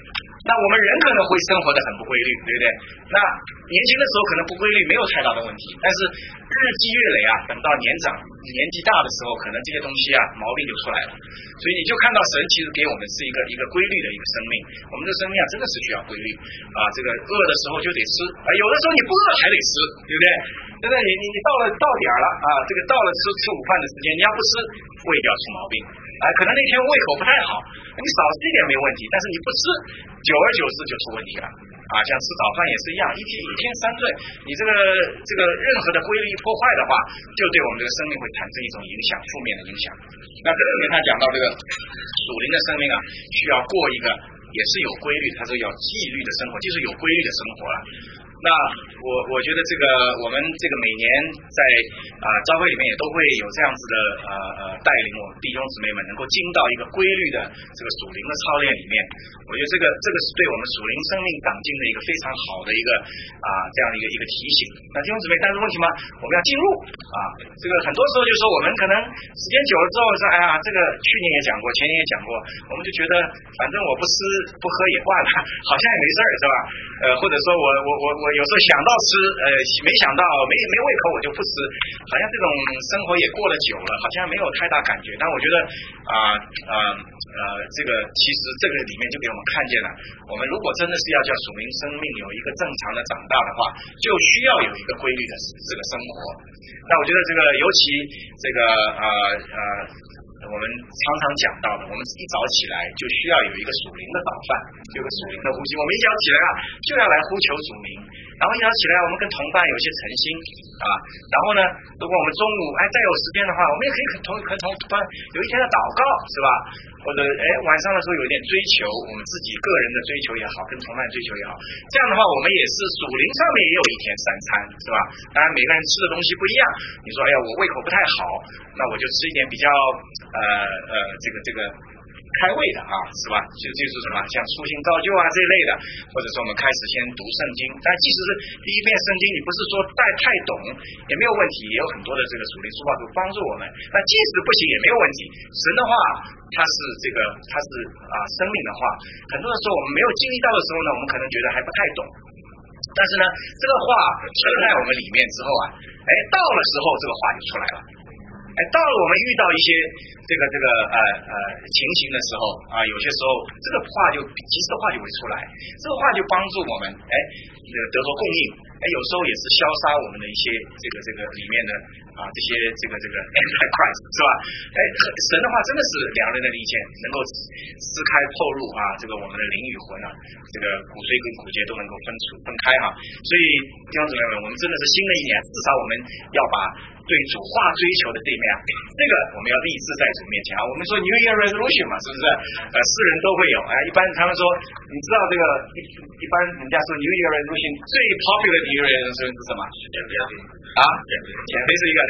那我们人可能会生活的很不规律，对不对？那年轻的时候可能不规律没有太大的问题，但是日积月累啊，等到年长年纪大的时候，可能这些东西啊毛病就出来了。所以你就看到神其实给我们是一个一个规律的一个生命，我们的生命啊真的是需要规律啊。这个饿的时候就得吃啊，有的时候你不饿还得吃，对不对？真的你你你到了到点了啊，这个到了吃吃午饭的时间，你要不吃胃就要出毛病啊。可能那天胃口不太好，你少吃一点没问题，但是你不吃，久而久之就出问题了。啊，像吃早饭也是一样，一天一天三顿，你这个这个任何的规律一破坏的话，就对我们这个生命会产生一种影响，负面的影响。那这里面他讲到这个属灵的生命啊，需要过一个也是有规律，他说要纪律的生活，就是有规律的生活了。那我我觉得这个我们这个每年在啊、呃、教会里面也都会有这样子的呃呃带领我们弟兄姊妹们能够进到一个规律的这个属灵的操练里面，我觉得这个这个是对我们属灵生命长进的一个非常好的一个啊、呃、这样的一个一个提醒。那弟兄姊妹，但是问题嘛，我们要进入啊，这个很多时候就说我们可能时间久了之后说，哎呀，这个去年也讲过，前年也讲过，我们就觉得反正我不吃不喝也惯了，好像也没事儿，是吧？呃，或者说我我我我有时候想到吃，呃，没想到没没胃口我就不吃，好像这种生活也过了久了，好像没有太大感觉。但我觉得啊啊呃这个其实这个里面就给我们看见了，我们如果真的是要叫属灵生命有一个正常的长大的话，就需要有一个规律的这个生活。那我觉得这个尤其这个呃呃我们常常讲到的，我们一早起来就需要有一个属灵的早饭，有个属灵的呼吸。我们一早起来啊，就要来呼求主名，然后一早起来我们跟同伴有些诚心啊，然后呢，如果我们中午哎再有时间的话，我们也可以和同和同伴有一天的祷告，是吧？或者哎晚上的时候有点追求，我们自己个人的追求也好，跟同伴追求也好，这样的话我们也是属灵上面也有一天三餐，是吧？当然每个人吃的东西不一样，你说哎呀我胃口不太好，那我就吃一点比较呃呃这个这个开胃的啊，是吧？就就是什么像初心造就啊这一类的，或者说我们开始先读圣经，但即使是第一遍圣经，你不是说带太懂也没有问题，也有很多的这个属灵书法都帮助我们。那即使不行也没有问题，神的话它是这个它是啊生命的话，很多的时候我们没有经历到的时候呢，我们可能觉得还不太懂，但是呢这个话存在我们里面之后啊，哎到了时候这个话就出来了。哎，到了我们遇到一些这个这个呃呃情形的时候啊，有些时候这个话就及时的话就会出来，这个话就帮助我们哎得着供应，哎有时候也是消杀我们的一些这个这个里面的啊这些这个这个 antichrist 是吧？哎神的话真的是两人的利剑，能够撕开破入啊，这个我们的灵与魂啊，这个骨髓跟骨节都能够分出分开哈、啊。所以弟兄姊妹们，我们真的是新的一年，至少我们要把对主话追求的这一面啊，这个我们要立志在主面前啊。我们说 New Year Resolution 嘛，是不是？呃，世人都会有。哎，一般他们说，你知道这个一一般人家说 New Year Resolution 最 popular 的 New Year Resolution 是什么？减肥啊，减肥是一个对。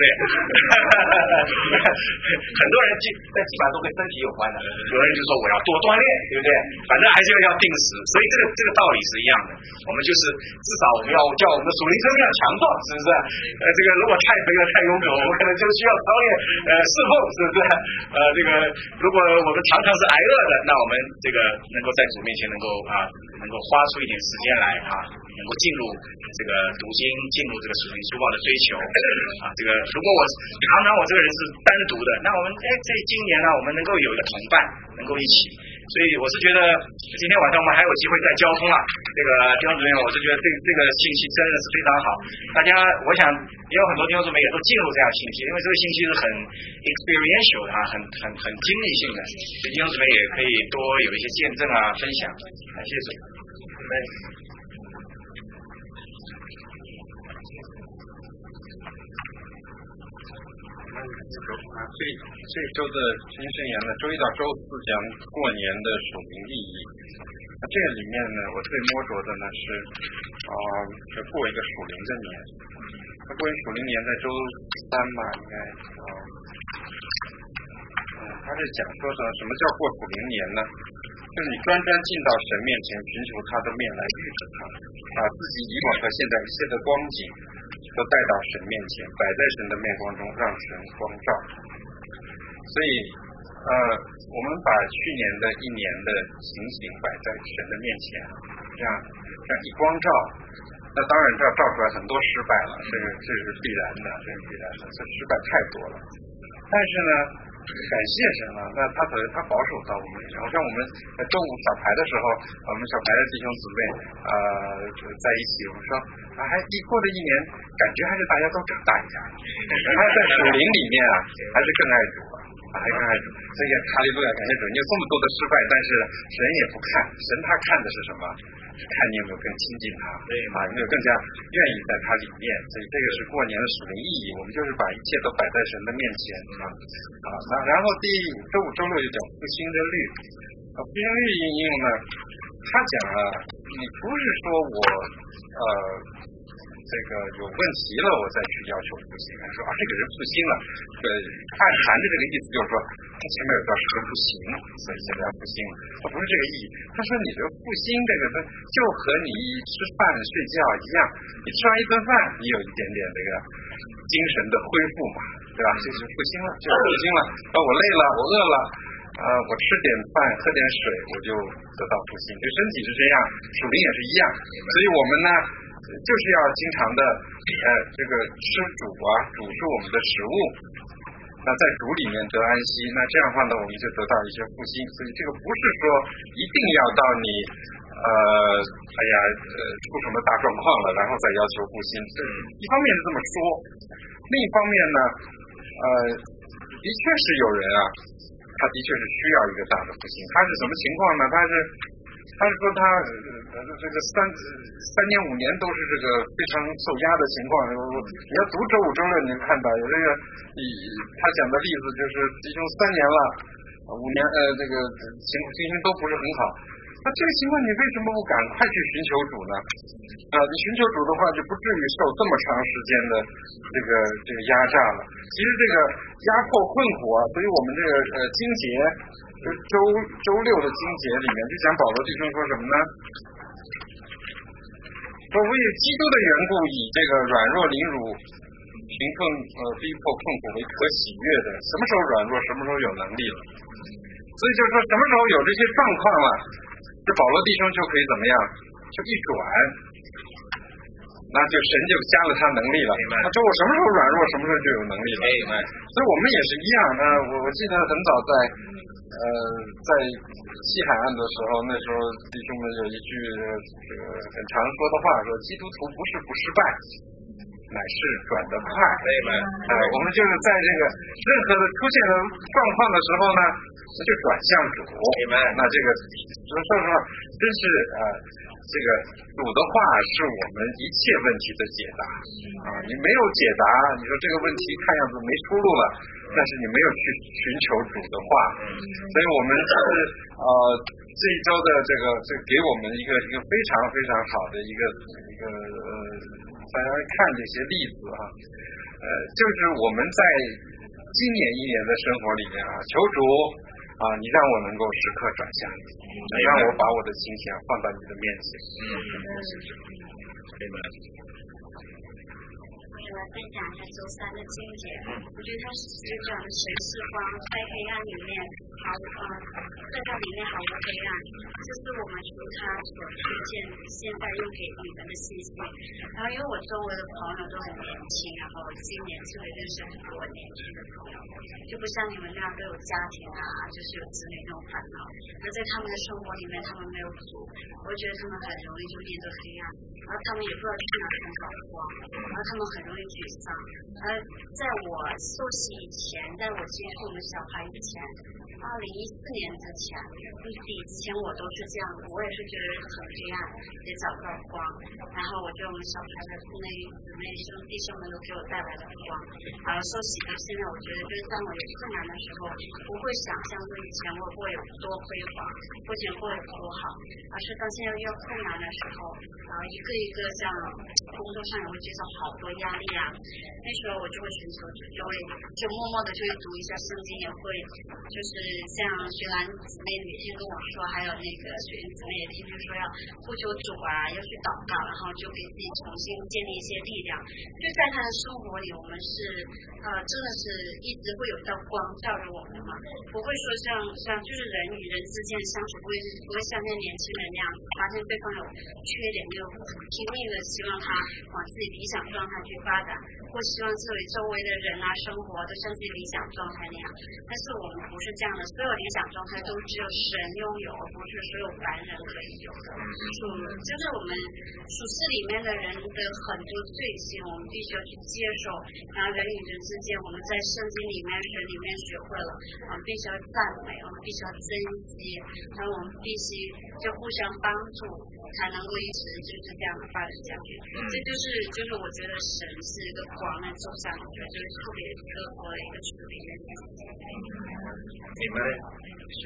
很多人基但基本上都跟身体有关的。有人就说我要多锻炼，对不对？反正还是要定时。所以这个这个道理是一样的。我们就是至少我们要叫我们的属灵生命要强壮，是不是？呃，这个如果太肥了太臃肿，我们可能就需要操练呃侍奉，是不是？呃，这个如果我们常常是挨饿的，那我们这个能够在主面前能够啊，能够花出一点时间来啊，能够进入这个读经，进入这个属灵书报的追求啊。这个如果我常常我这个人是单独的，那我们哎这今年呢，我们能够有一个同伴，能够一起。所以我是觉得今天晚上我们还有机会再交通啊，这个弟兄姊妹，我是觉得这这个信息真的是非常好。大家我想也有很多弟兄姊妹也都进入这样信息，因为这个信息是很 experiential 的啊，很很很经历性的，所以弟兄姊妹也可以多有一些见证啊分享。感谢主。 啊，这这周的新生言呢，周一到周四讲过年的属灵意义。那这个里面呢，我最摸着的呢是，啊、呃，是过一个属灵的年。那过一属灵年在周三嘛，应该，啊、呃，嗯，他是讲说什么什么叫过属灵年呢？就是你专专进到神面前，寻求他的面来遇着他，把自己以往和现在一切的光景都带到神面前，摆在神的面光中，让神光照。所以，呃， 呃，我们把去年的一年的情形摆在神的面前，这样这样一光照，那当然这照出来很多失败了，这个这是必然的，这是必然的，这失败太多了。但是呢，感谢神了，那他可能他保守到我们，然后像我们在中午小牌的时候，我们小牌的弟兄姊妹呃在一起，我们说啊，还一过了一年，感觉还是大家都长大一点，他在属灵里面啊，还是更爱主了。还更爱主，所以哈利路亚，感谢主！你有这么多的失败，但是神也不看，神他看的是什么？看你有没有更亲近他，啊，有没有更加愿意在他里面。所以这个是过年的属灵意义，我们就是把一切都摆在神的面前啊啊。那然后第周五、周六就讲复兴的律，啊，复兴律应用呢，他讲了，你不是说我呃。这个有问题了，我再去要求复兴。说啊，这个人复兴了，呃，暗含的这个意思就是说，他前面有段时间不行，所以现在要复兴了，不是这个意义。他说你这个复兴这个，就和你吃饭睡觉一样，你吃完一顿饭，你有一点点这个精神的恢复嘛，对吧？就是复兴了，就是复兴了。啊，我累了，我饿了。呃，我吃点饭，喝点水，我就得到复兴。这身体是这样，属灵也是一样。所以我们呢，就是要经常的，呃，这个吃主啊，主是我们的食物。那在主里面得安息，那这样的话呢，我们就得到一些复兴。所以这个不是说一定要到你呃，哎呀，呃，出什么大状况了，然后再要求复兴。这一方面是这么说，另一方面呢，呃，的确是有人啊。他的确是需要一个大的复兴，他是什么情况呢？他是，他是说他呃这个三三年五年都是这个非常受压的情况。你要读周五周六，你看到有这个，他讲的例子就是弟兄三年了，五年呃这个情情形都不是很好。那这个情况你为什么不赶快去寻求主呢？啊，你寻求主的话，就不至于受这么长时间的这个这个压榨了。其实这个压迫困苦啊，所以我们这个呃经节，就周周六的经节里面就讲保罗弟兄说什么呢？说为基督的缘故，以这个软弱凌辱、贫困呃逼迫困苦为可喜悦的。什么时候软弱，什么时候有能力了？所以就是说，什么时候有这些状况了，这保罗弟兄就可以怎么样？就一转。那就神就加了他能力了，那就我什么时候软弱，什么时候就有能力了。所以我们也是一样。那我我记得很早在呃在西海岸的时候，那时候弟兄们有一句这个很常说的话，说基督徒不是不失败，乃是转得快。哎，我们就是在这个任何的出现的状况的时候呢，那就转向主。那这个说实话，真是呃。这个主的话是我们一切问题的解答啊！你没有解答，你说这个问题看样子没出路了，但是你没有去寻求主的话，所以我们是呃这一周的这个这给我们一个一个非常非常好的一个一个呃大家看这些例子啊，呃就是我们在今年一年的生活里面啊，求主。啊，你让我能够时刻转向你，你让我把我的心情放到你的面前。嗯，对吧？ 我来分享一下周三的经节，我觉得它是讲的神是光，在黑暗里面毫呃，在它里面毫无黑暗，这是我们从他所推荐现在用给你们的信息。然后因为我周围的朋友都很年轻，然后今年是会认识很多年轻的朋友，就不像你们那样都有家庭啊，就是有子女那种烦恼。那在他们的生活里面，他们没有主，我觉得他们很容易就面对黑暗，然后他们也不知道去哪寻找光，然后他们很容易沮丧。而在我受洗以前，在我接触我们小孩以前，二零一四年之前，以前我都是这样的，我也是觉得很黑暗，也找不到光。然后我觉得我们小孩的那姊妹兄弟兄们都给我带来了光。然后受洗到现在，我觉得就是当我有困难的时候，不会想象说以前我会有多辉煌，不仅会有多好，而是当现在遇到困难的时候，然后一个一个像工作上也会接受好多压力啊。那时候我就会寻求主，就会就默默的就会读一下圣经，也会就是像学兰姊妹每天跟我说，还有那个学员姊妹也天天说要呼求主啊，要去祷告，然后就给自己重新建立一些力量。就在他的生活里，我们是呃真的是一直会有一道光照着我们嘛，不会说像像就是人与人之间相处，不会不会像那年轻人那样发现对方有缺点，就拼命的希望他往自己理想状态去发展，或希望周围周围的人啊生活都像自己理想状态那样。但是我们不是这样的，所有理想状态都只有神拥有，而不是所有凡人可以有的。属就是我们属世里面的人的很多罪行，我们必须要去接受。然后人与人之间，我们在圣经里面、神里面学会了，我们必须要赞美，我们必须要珍惜，然后我们必须就互相帮助，才能够一直就是这样的发展下去。这就是就是我觉得神是一个光的走向，我觉得就是特别特别的一个处理。 你们是。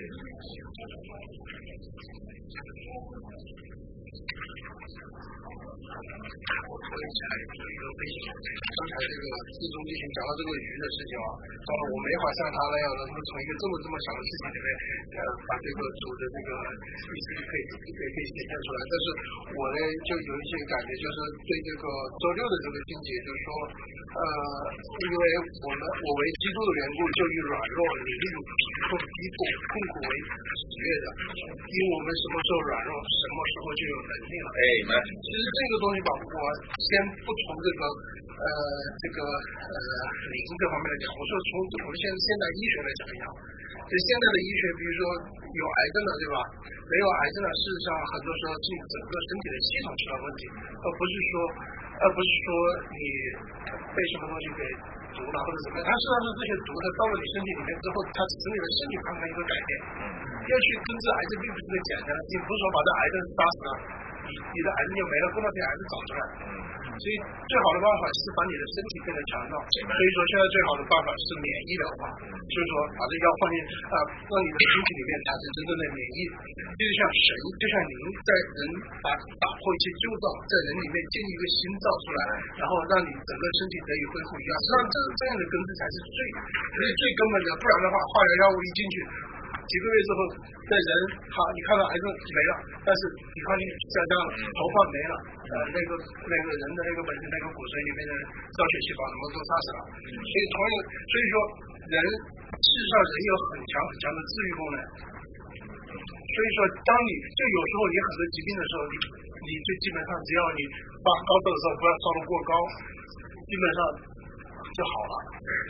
我说一下有一个背景，刚才这个自中弟兄讲到这个鱼的事情啊，当然我没法像他那样能够从一个这么这么小的事情里面，呃，把这个主的这个意思可以可以可以显现出来。但是我呢，就有一些感觉，就是对这个周六的这个境界，就是说，呃，因为我们我为基督的缘故，就以软弱、凌辱、贫困、逼迫、痛苦为喜悦的，因为我们什么时候软弱，什么时候就有能力了。 哎， 其实这个东西吧，我先不从这个呃这个呃灵这方面来讲，我说从我们现现代医学来讲一讲，就现在的医学，比如说有癌症的，对吧？没有癌症的，事实上很多时候是整个身体的系统出了问题，而不是说而不是说你被什么东西给毒了或者怎么样，它实际上是这些毒它到了你身体里面之后，它只是你的身体发生了一个改变。要去根治癌症并不是个简单的，你不是说把这癌症杀死了，你你的癌症就没了，过段时间癌症长出来。所以最好的办法是把你的身体变得强壮。所以说现在最好的办法是免疫疗法，就是说把这药放进啊、呃，让你的身体里面产生真正的免疫。就像神，就像您在人把打破一切旧造，在人里面建立一个新造出来，然后让你整个身体得以恢复一样。实际上这这样的根治才是最最最根本的，不然的话化疗药物一进去。几个月之后，在人好，你看到癌症没了，但是抵抗力下降了，头发没了，呃，那个那个人的那个本身那个骨髓里面的造血细胞什么都杀死了。所以同样，所以说人事实上人有很强很强的治愈功能。所以说，当你就有时候你很多疾病的时候，你你就基本上只要你发高烧的时候不要烧得过高，基本上就好了。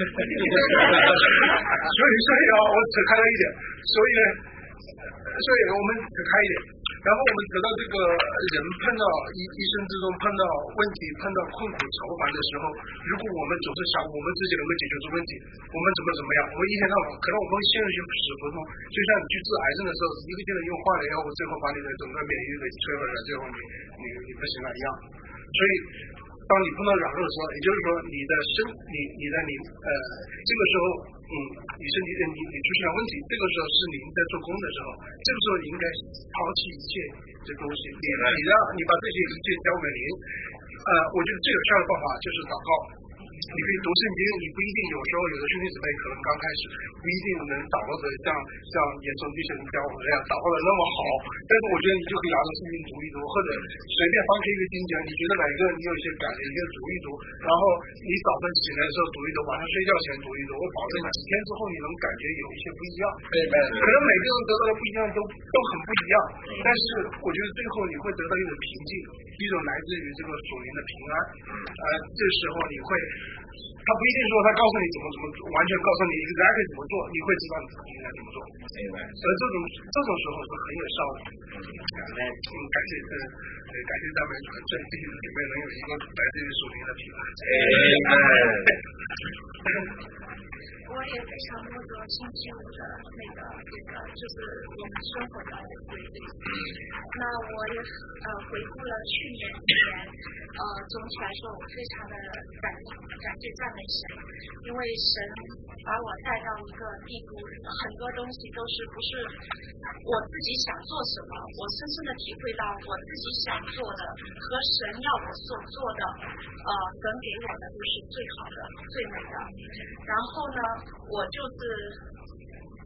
所以所以啊，我扯开了一点，所以呢，所以我们扯开一点，然后我们得到这个人碰到一一生之中碰到问题、碰到困苦、愁烦的时候，如果我们总是想我们自己能够解决出问题，我们怎么怎么样，我们一天到晚可能我们陷入去死胡同，就像你去治癌症的时候，一个劲的用化疗药物，最后把你的整个免疫力给摧毁了，最后你你你不行了一样。所以当你碰到软弱的时候，也就是说你的身你你的你呃这个时候嗯你身体你你出现了问题，这个时候是你在做工的时候，这个时候你应该抛弃一切这东西，你你让你把这些一切交给灵。呃我觉得最有效的办法就是祷告。你可以读圣经，你不一定有时候有的兄弟姊妹可能刚开始不一定能掌握的像像严嵩弟兄教我这样掌握的那么好，但是我觉得你就可以拿着圣经读一读，或者随便翻开一个经节，你觉得哪一个你有一些感觉，你就读一读，然后你早上起来的时候读一读，晚上睡觉前读一读，我保证几天之后你能感觉有一些不一样。对对，可能每个人得到的不一样都都很不一样，但是我觉得最后你会得到一种平静，一种来自于这个属灵的平安。呃，这时候你会。他不一定说他告诉你怎么怎么完全告诉你 exactly 怎么做，你会知道你应该怎么做。所以这种这种时候是很有效的。感恩，嗯，感谢这呃感谢咱们传正弟兄里面能有一个来自于属灵的平安。 我也非常摸着星期五的那个这个就是我们生活中的规律。那我也呃回顾了去年一年，呃总体来说我非常的感感谢赞美神，因为神把我带到一个地步，很多东西都是不是我自己想做什么，我深深的体会到我自己想做的和神要我所做的，呃神给我的都是最好的、最美的。然后呢，我就是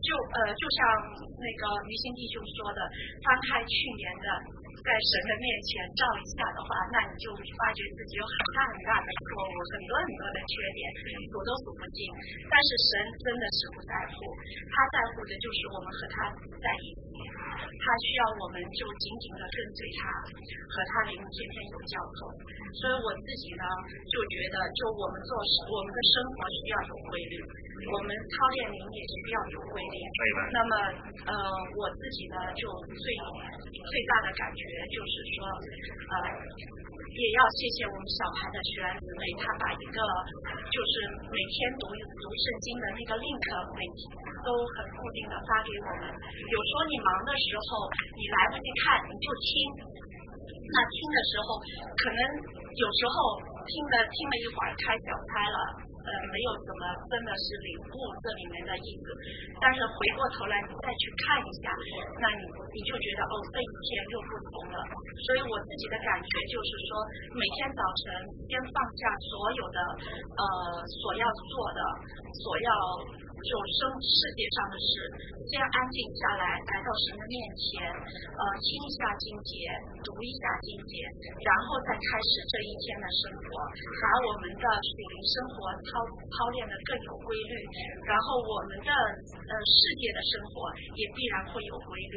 就呃就像那个于心弟兄说的，翻开去年的，在神的面前照一下的话，那你就发觉自己有很大很大的错误，很多很多的缺点，数都数不尽。但是神真的是不在乎，他在乎的就是我们和他在一起，他需要我们就紧紧的跟随他，和他灵天天有交通。所以我自己呢就觉得，就我们做我们的生活需要有规律，我们操练灵也需要有规律。那么呃我自己呢就最最大的感觉就是说呃也要谢谢我们小孩的学员姊妹，他把一个就是每天读读圣经的那个 link 每都很固定的发给我们。有时候你忙的时候你来不及看你就听，那听的时候可能有时候听了听了一会儿开小差了，呃没有怎么真的是领悟这里面的意思，但是回过头来你再去看一下，那你你就觉得哦这一天又不同了。所以我自己的感觉就是说，每天早晨先放下所有的呃所要做的所要就生世界上的事，先安静下来来到神的面前，呃听一下经节，读一下经节，然后再开始这一天的生活，把我们的属灵生活操操练的更有规律，然后我们的呃世界的生活也必然会有规律。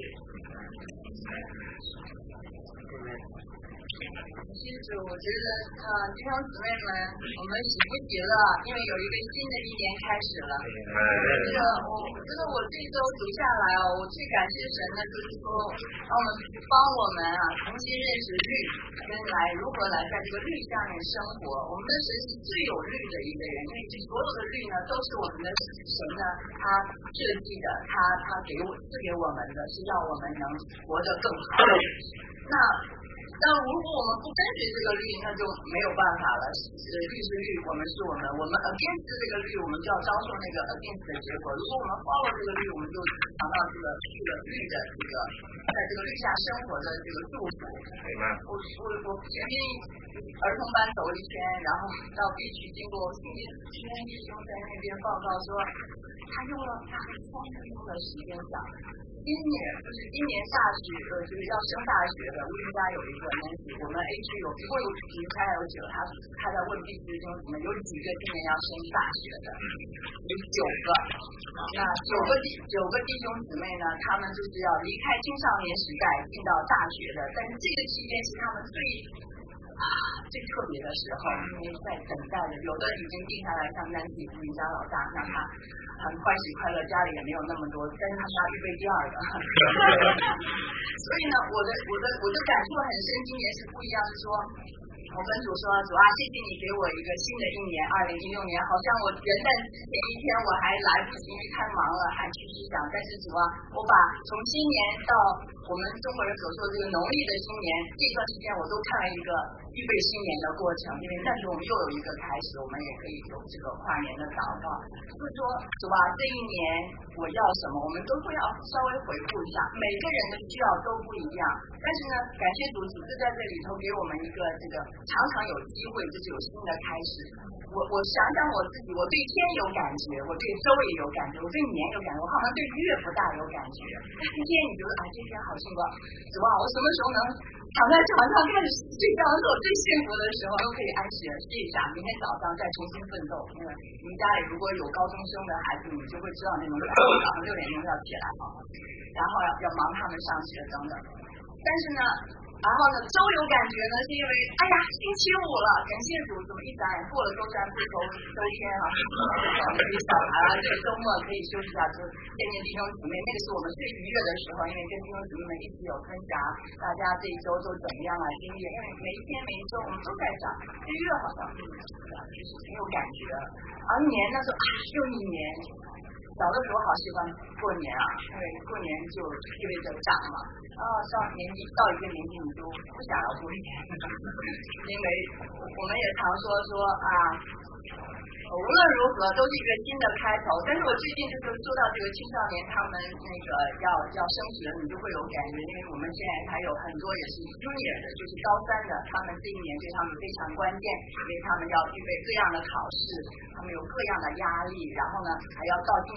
其实我觉得呃弟兄姊妹们，我们喜不喜乐？因为有一个新的一年开始了。这个我这个我这一周读下来哦，我最感谢神的就是说，让我们帮我们啊重新认识律，跟来如何来在这个律下面生活。我们的神是最有律的一个人，因为所有的律呢都是我们的神呢他设计的，他他给我赐给我们的，是让我们能活得更好。那那如果我们不跟随这个律，那就没有办法了。律是律，我们是我们，我们 against 这个律，我们就要遭受那个 against 的结果。如果我们 follow 这个律，我们就尝到这个这个律的这个在这个律下生活的这个祝福。我我我前面儿童班走一圈，然后到必须经过星期天弟兄在那边报告说，他用了大概三分钟的时间讲。今年就是今年大学呃就是要升大学的，我们家有一个年级，我们 A 区有不过有几个还有几个，他他在问弟兄姊妹有几个今年要升大学的，有九个，那九个弟九个弟兄姊妹呢，他们就是要离开青少年时代进到大学的，但是这个期间是他们最啊最特别的时候，因为在等待的，有的已经定下来，像南希我们家老大，像他很欢喜快乐，家里也没有那么多，但是他们要预备第二个。所以呢，我的我的我的感触很深，今年是不一样，是说我跟主说，主啊，谢谢你给我一个新的一年，二零一六年，好像我元旦之前一天我还来不及，因为太忙了，还继续讲。但是主啊，我把从新年到我们中国人所说的这个农历的新年这段时间，我都看了一个预备新年的过程，因为但是我们又有一个开始，我们也可以有这个跨年的祷告。就是说，主啊，这一年我要什么，我们都会要稍微回顾一下，每个人的需要都不一样。但是呢，感谢主，主就在这里头给我们一个这个常常有机会，就是有新的开始。我我想想我自己，我对天有感觉，我对周也有感觉，我对年有感觉，我好像对月不大有感觉。但是天你觉得啊，这天好幸福，主啊，我什么时候能躺在床上开始睡觉的时候，最幸福的时候都可以安息了，睡一下，明天早上再重新奋斗。因为你们家里如果有高中生的孩子，你就会知道那种早上六点钟要起来啊，然后要要忙他们上学等等。但是呢。然后呢，周有感觉呢，是因为哎呀，星期五了，感谢主，怎么一眨眼过了周三不周周天啊？可以小孩啊，这个周末可以休息一下，就见见弟兄姊妹，那个是我们最愉悦的时候，因为跟弟兄姊妹们一起有分享，大家这一周都怎么样啊？经历，因为每一天每一周我们都在讲，这月好像就是很有感觉，而年呢说啊，又一年。小的时候好喜欢过年啊，因为过年就意味着长嘛。啊，到年纪到一个年纪你就不想要过年，因为我们也常说说啊，无论如何都是一个新的开头。但是我最近就是说到这个青少年他们那个要要升学，你就会有感觉，因为我们现在还有很多也是 junior 的，就是高三的，他们这一年对他们非常关键，因为他们要具备各样的考试，他们有各样的压力，然后呢还要到今年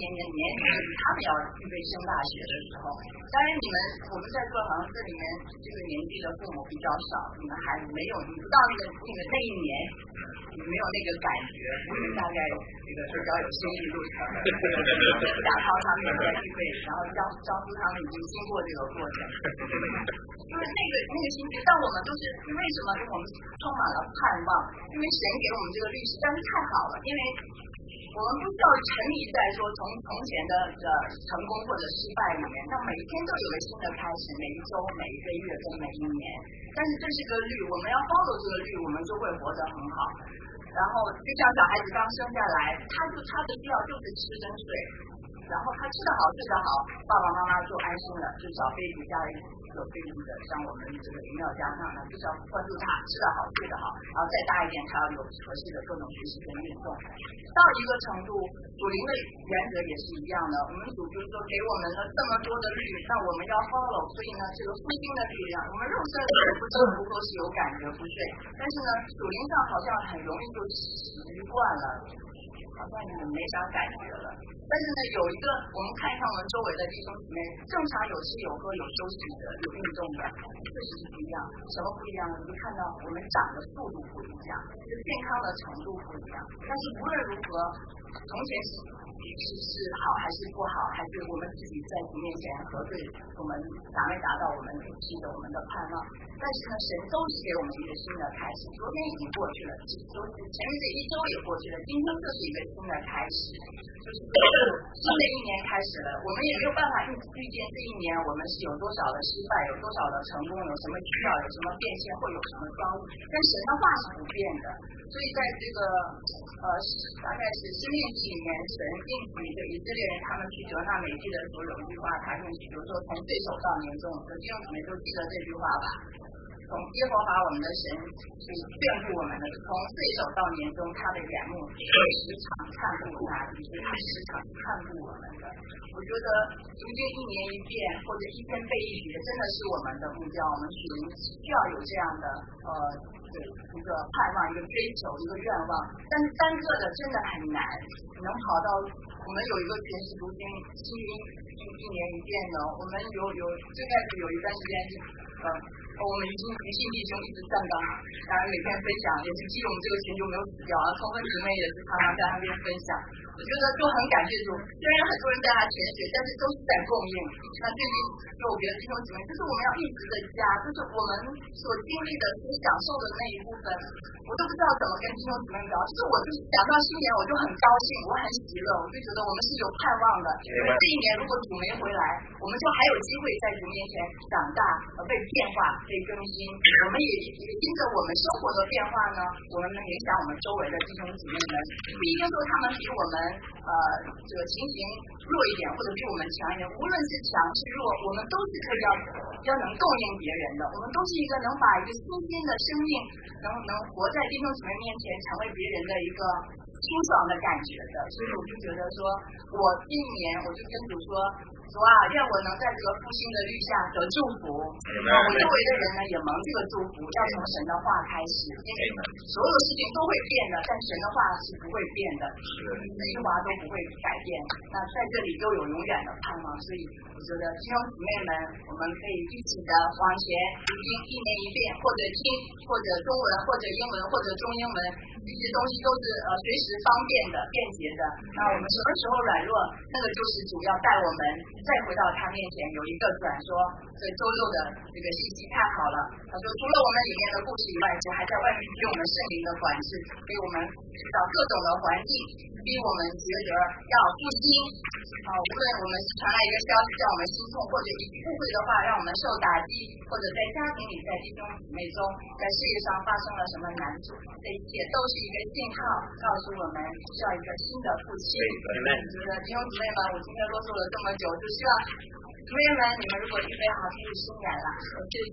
年年纪他们要预备升大学的时候，当然你们我们在座好像这里面这个年纪的父母比较少，你们还没有你不到那个那个那一年，你没有那个感觉，你们大概这个比较有心理路程的，贾涛他们也在预备，然后张张叔他们已经经过这个过程，就是那个那个心情，但我们都是为什么我们充满了盼望，因为神给我们这个律实在是太好了，因为我们不需要沉迷在说从从前的呃成功或者失败里面，那每一天都有个新的开始，每一周、每一个月跟每一年。但是这是个律，我们要 follow 这个律，我们就会活得很好。然后就像小孩子刚生下来，他就他的需要就是吃跟睡，然后他吃得好睡得好，爸爸妈妈就安心了，就小 baby 家里有 baby 的，像我们这个营养家上呢，就是要关注他吃得好睡得好，然后再大一点他要有合适的各种学习跟运动。到一个程度，属灵的原则也是一样的。我们主就是说给我们了这么多的律，那我们要 follow， 所以呢，这个复兴的力量，我们肉身里不知不觉是有感觉不睡，但是呢，属灵上好像很容易就习惯了，好像你们没啥感觉了。但是呢，有一个我们看一看我们周围的弟兄姊妹，正常有吃有喝有休息的有运动的，确实是不一样。什么不一样呢？你就看到我们长的速度不一样，就健康的程度不一样。但是无论如何，从前是是是好还是不好，还是我们自己在主面前核对我们达没达到我们预期的我们的盼望。但是呢，神都是给我们一个新的开始。昨天已经过去了，昨前面这一周也过去了，今天就是一个新的开始，就是新的一年开始了。我们也没有办法预预见这一年我们是有多少的失败，有多少的成功，有什么需要，有什么变现，会有什么遭遇。但神的话是不变的，所以在这个呃大概是申命记里面，神应许这以色列人他们去得那美地的时候，有一句话他应许，就是说从岁首到年终，弟兄姊妹都记得这句话吧。从耶和华我们的神去眷顾我们的，从岁首到年终，他的眼目时常看顾他，以及他时常看顾我们的。我觉得一定一年一变，或者一天背一节，真的是我们的目标。我们属灵需要有这样的呃一个盼望，一个追求，一个愿望。但是单个的真的很难，能跑到我们有一个全息读经，基因一一年一变的。我们有有最开始有一段时间是呃。我们已经女性弟兄一直站岗，当然每天分享，也是基于我们这个群就没有死掉啊。充分姊妹也是常常在那边分享，我觉得都很感谢主。虽然很多人在他潜水，但是都是在供应。那最近就我别的弟兄姊妹，就是我们要一直的加，就是我们所经历的、所享受的那一部分，我都不知道怎么跟弟兄姊妹聊。就是我就是讲到新年，我就很高兴，我很喜乐，我就觉得我们是有盼望的。因为这一年如果主没回来，我们就还有机会在主面前长大，呃，被变化。被更新，我们也也因着我们生活的变化呢，我们能影响我们周围的弟兄姊妹们。不一定说他们比我们呃这个情形弱一点，或者比我们强一点。无论是强是弱，我们都是可以要要能供应别人的。我们都是一个能把一个新鲜的生命，能能活在弟兄姊妹面前，成为别人的一个清爽的感觉的。所以我就觉得说，我今年我就跟主说。主啊，愿我能在这个复兴的律下得祝福，我周围的人呢也蒙这个祝福，要从神的话开始，因为所有事情都会变的，但神的话是不会变的，这句话都不会改变。那在这里又有永远的盼望，所以我觉得弟兄姊妹们，我们可以一起的往前读经，一年一遍，或者听，或者中文，或者英文，或者中英文，这些东西都是呃随时方便的、便捷的。那我们什么时候软弱，那个就是主要带我们。再回到他面前，有一个转说，所以周六的这个信息太好了。他说，除了我们里面的故事以外，主还在外面给我们圣灵的管制，给我们遇到各种的环境，逼我们觉得要复兴。啊，无论我们是传来一个消息叫我们心痛，或者一句误会的话让我们受打击，或者在家庭里、在弟兄姊妹中、在事业上发生了什么难处，这一切都是一个信号，告诉我们需要一个新的复兴。我觉得弟兄姊妹们，我今天啰嗦了这么久，就希望姊妹们，你们如果预备好进入新年了，谢谢。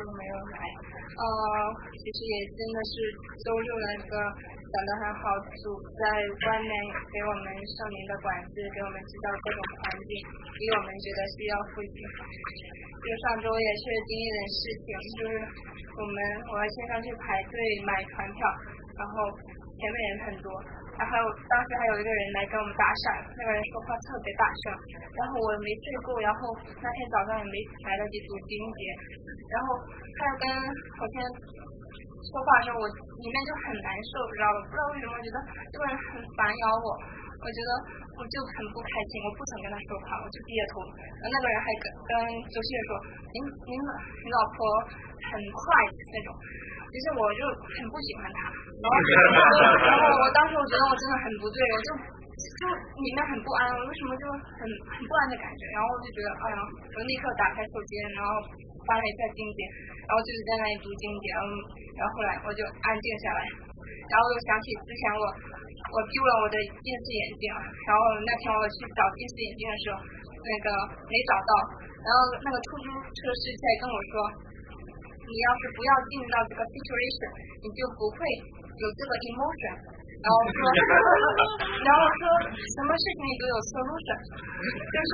都没有来。呃，其实也真的是周六那个讲得很好，主在外面给我们圣灵的管制，给我们制造各种环境，逼我们觉得需要复兴。就上周也是经历的事情，就是我们我要先上去排队买船票，然后前面人很多，然后当时还有一个人来跟我们搭讪，那个人说话特别大声，然后我没睡够，然后那天早上也没来得及读经节，然后他又跟我先说话的时候，我里面就很难受，知道吧？不知道为什么，我觉得这个人很烦扰我，我觉得我就很不开心，我不想跟他说话，我就低着头。然后那个人还跟跟周迅说，您您你老婆很快那种，其实我就很不喜欢他。然后然后我当时我觉得我真的很不对，我就就里面很不安，我为什么就很很不安的感觉？然后我就觉得，哎呀，我立刻打开手机，然后翻了一下经节，然后就是在那里读经节，嗯，然后后来我就安静下来，然后我又想起之前我我丢了我的近视眼镜，然后那天我去找近视眼镜的时候，那个没找到，然后那个出租车司机跟我说，你要是不要进入到这个 situation， 你就不会有这个 emotion。然后说，然后说什么事情你都有 solution， 就是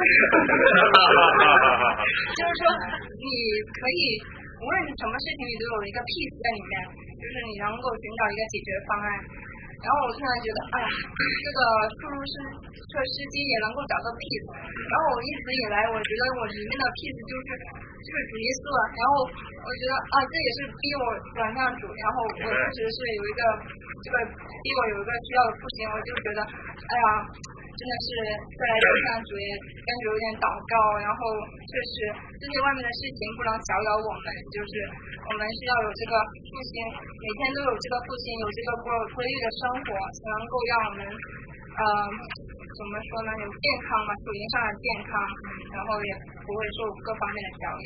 就是说你可以无论什么事情你都有一个 peace 在里面，就是你能够寻找一个解决方案。然后我突然觉得，哎呀，这个出租车司机也能够找到 peace。然后我一直以来，我觉得我里面的 peace 就是就是主耶稣了。然后我觉得啊，这也是逼我转向主。然后我确实是有一个这个逼我有一个需要的复兴，我就觉得，哎呀，真的是再来转向主，也跟主有点祷告。然后确实这些外面的事情不能搅扰我们，就是我们需要有这个复兴，每天都有这个复兴，有这个规律的生活，才能够让我们呃怎么说呢，有健康嘛，属灵上的健康，然后也不会受各方面的搅扰。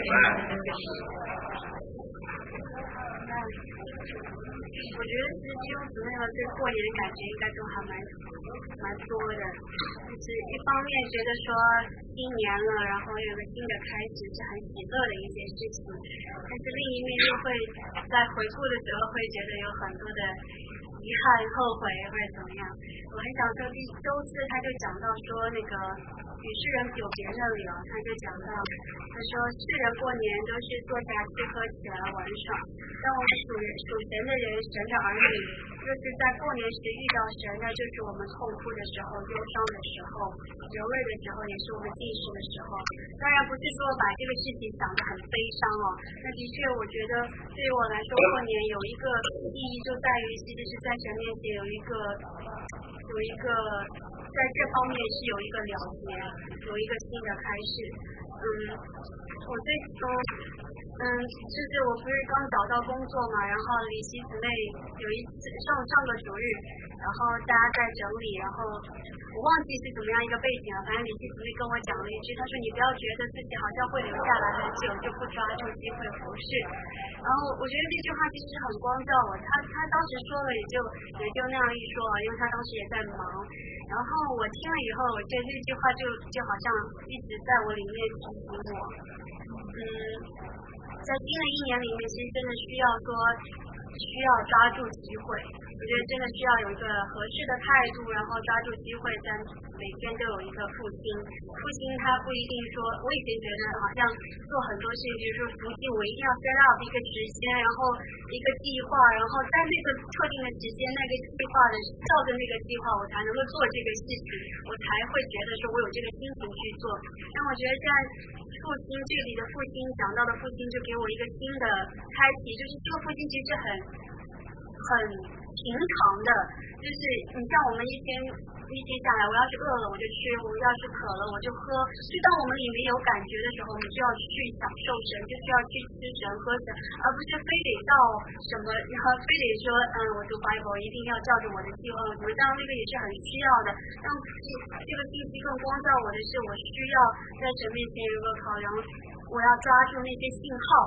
我觉得是弟兄姊妹们对过年的感觉应该都还蛮蛮多的，就是一方面觉得说新年了，然后有个新的开始是很喜乐的一件事情，但是另一面又会在回顾的时候会觉得有很多的遗憾、后悔或者怎么样。我很想说第周四他就讲到说那个与世人有别那里啊，他就讲到他说世人过年都是坐下吃喝起来玩耍，但我们属属神的人，神的儿女，就是在过年时遇到神，那就是我们痛哭的时候、忧伤的时候、流泪的时候，也是我们进食的时候。当然不是说把这个事情想得很悲伤哦，那的确我觉得对于我来说，过年有一个意义就在于，其实是在神面前有一个有一个在这方面是有一个了结，有一个新的开始。嗯，我最嗯嗯，就是我不是刚找到工作嘛，然后李希姊妹有一次上上个主日，然后大家在整理，然后我忘记是怎么样一个背景了，反正李希姊妹跟我讲了一句，她说你不要觉得自己好像会留下来很久，就不抓住机会服侍。然后我觉得这句话其实很光照我，他他当时说了也就也就那样一说，因为他当时也在忙。然后我听了以后，我觉得这句话就就好像一直在我里面提醒我。嗯，在新的一年里面，其实真的需要说需要抓住机会，我觉得真的需要有一个合适的态度，然后抓住机会，在每天都有一个复兴。复兴它不一定说，我以前觉得好像做很多事情，就是说复兴我一定要 set up 一个时间，然后一个计划，然后在那个特定的时间、那个计划的照着那个计划，我才能够做这个事情，我才会觉得说我有这个心情去做。但我觉得在复兴这里的复兴讲到的复兴，就给我一个新的开启，就是这个复兴其实很很平常的，就是你像我们一天一天下来，我要是饿了我就吃，我要是渴了我就喝，就当我们里面有感觉的时候，我们就要去享受神，就需要去吃神喝神，而不是非得到什么，然后非得说嗯我读 Bible 一定要照着我的计划，我觉得当然那个也是很需要的。但这个信息更光照我的是，我需要在神面前有个考量，我要抓住那些信号，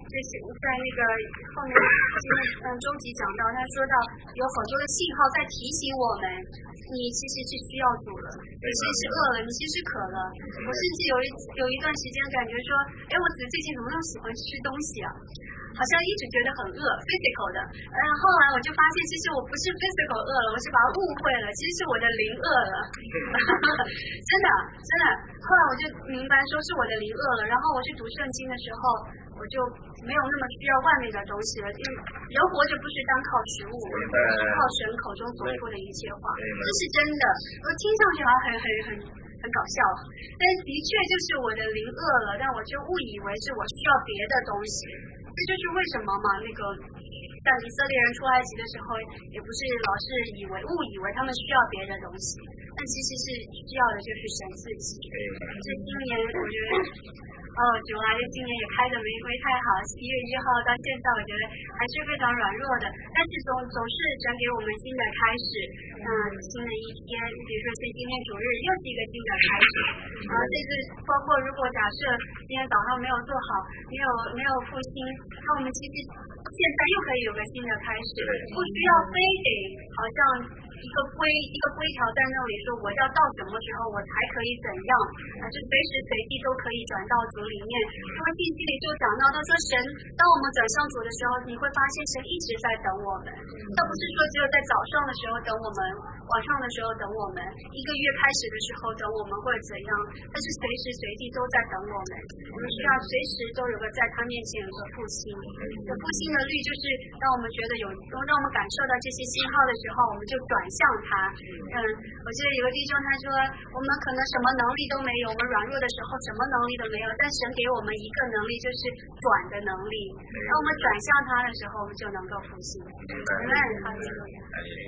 就是在那个后面嗯周集讲到，他说到有很多的信号在提醒我们，你其实是需要主了，你其实是饿了，你其实是渴了。我甚至有一有一段时间感觉说，哎，我自己最近怎么那么喜欢吃东西啊？好像一直觉得很饿 ，physical 的。嗯，后来我就发现，其实我不是 physical 饿了，我是把它误会了，其实是我的灵饿了。真的，真的。后来我就明白，说是我的灵饿了。然后我去读圣经的时候，我就没有那么需要外面的东西了，因为人活着不是单靠食物，是靠神口中所说的一切话，这是真的。我听上去好像很很很很搞笑，但的确就是我的灵饿了，但我就误以为是我需要别的东西。这就是为什么嘛，那个像以色列人出埃及的时候，也不是老是以为误以为他们需要别的东西，但其实是需要的就是神自己。这今年我觉得，哦，九来的今年也开的没没太好，一月一号到现在，我觉得还是非常软弱的，但是总总是神给我们新的开始，嗯，新的一天，比如说像今天主日又是一个新的开始，啊，这次包括如果假设今天早上没有做好，没有没有复兴，那我们其实现在又可以有个新的开始，不需要非得好像一个规一个规条在那里说我要到什么时候我才可以怎样，啊，就随时随地都可以转到主里面。因为信息里就讲到，他说神，当我们转向主的时候，你会发现神一直在等我们，倒不是说只有在早上的时候等我们，晚上的时候等我们，一个月开始的时候等我们或者怎样，但是随时随地都在等我们。我们需要随时都有个在他面前有个复兴，这复兴的律就是让我们觉得有，让我们感受到这些信号的时候，我们就转向他。嗯，我记得有个弟兄他说，我们可能什么能力都没有，我们软弱的时候什么能力都没有，但神给我们一个能力，就是转的能力。当我们转向他的时候，我们就能够复兴。阿们，哈利路亚。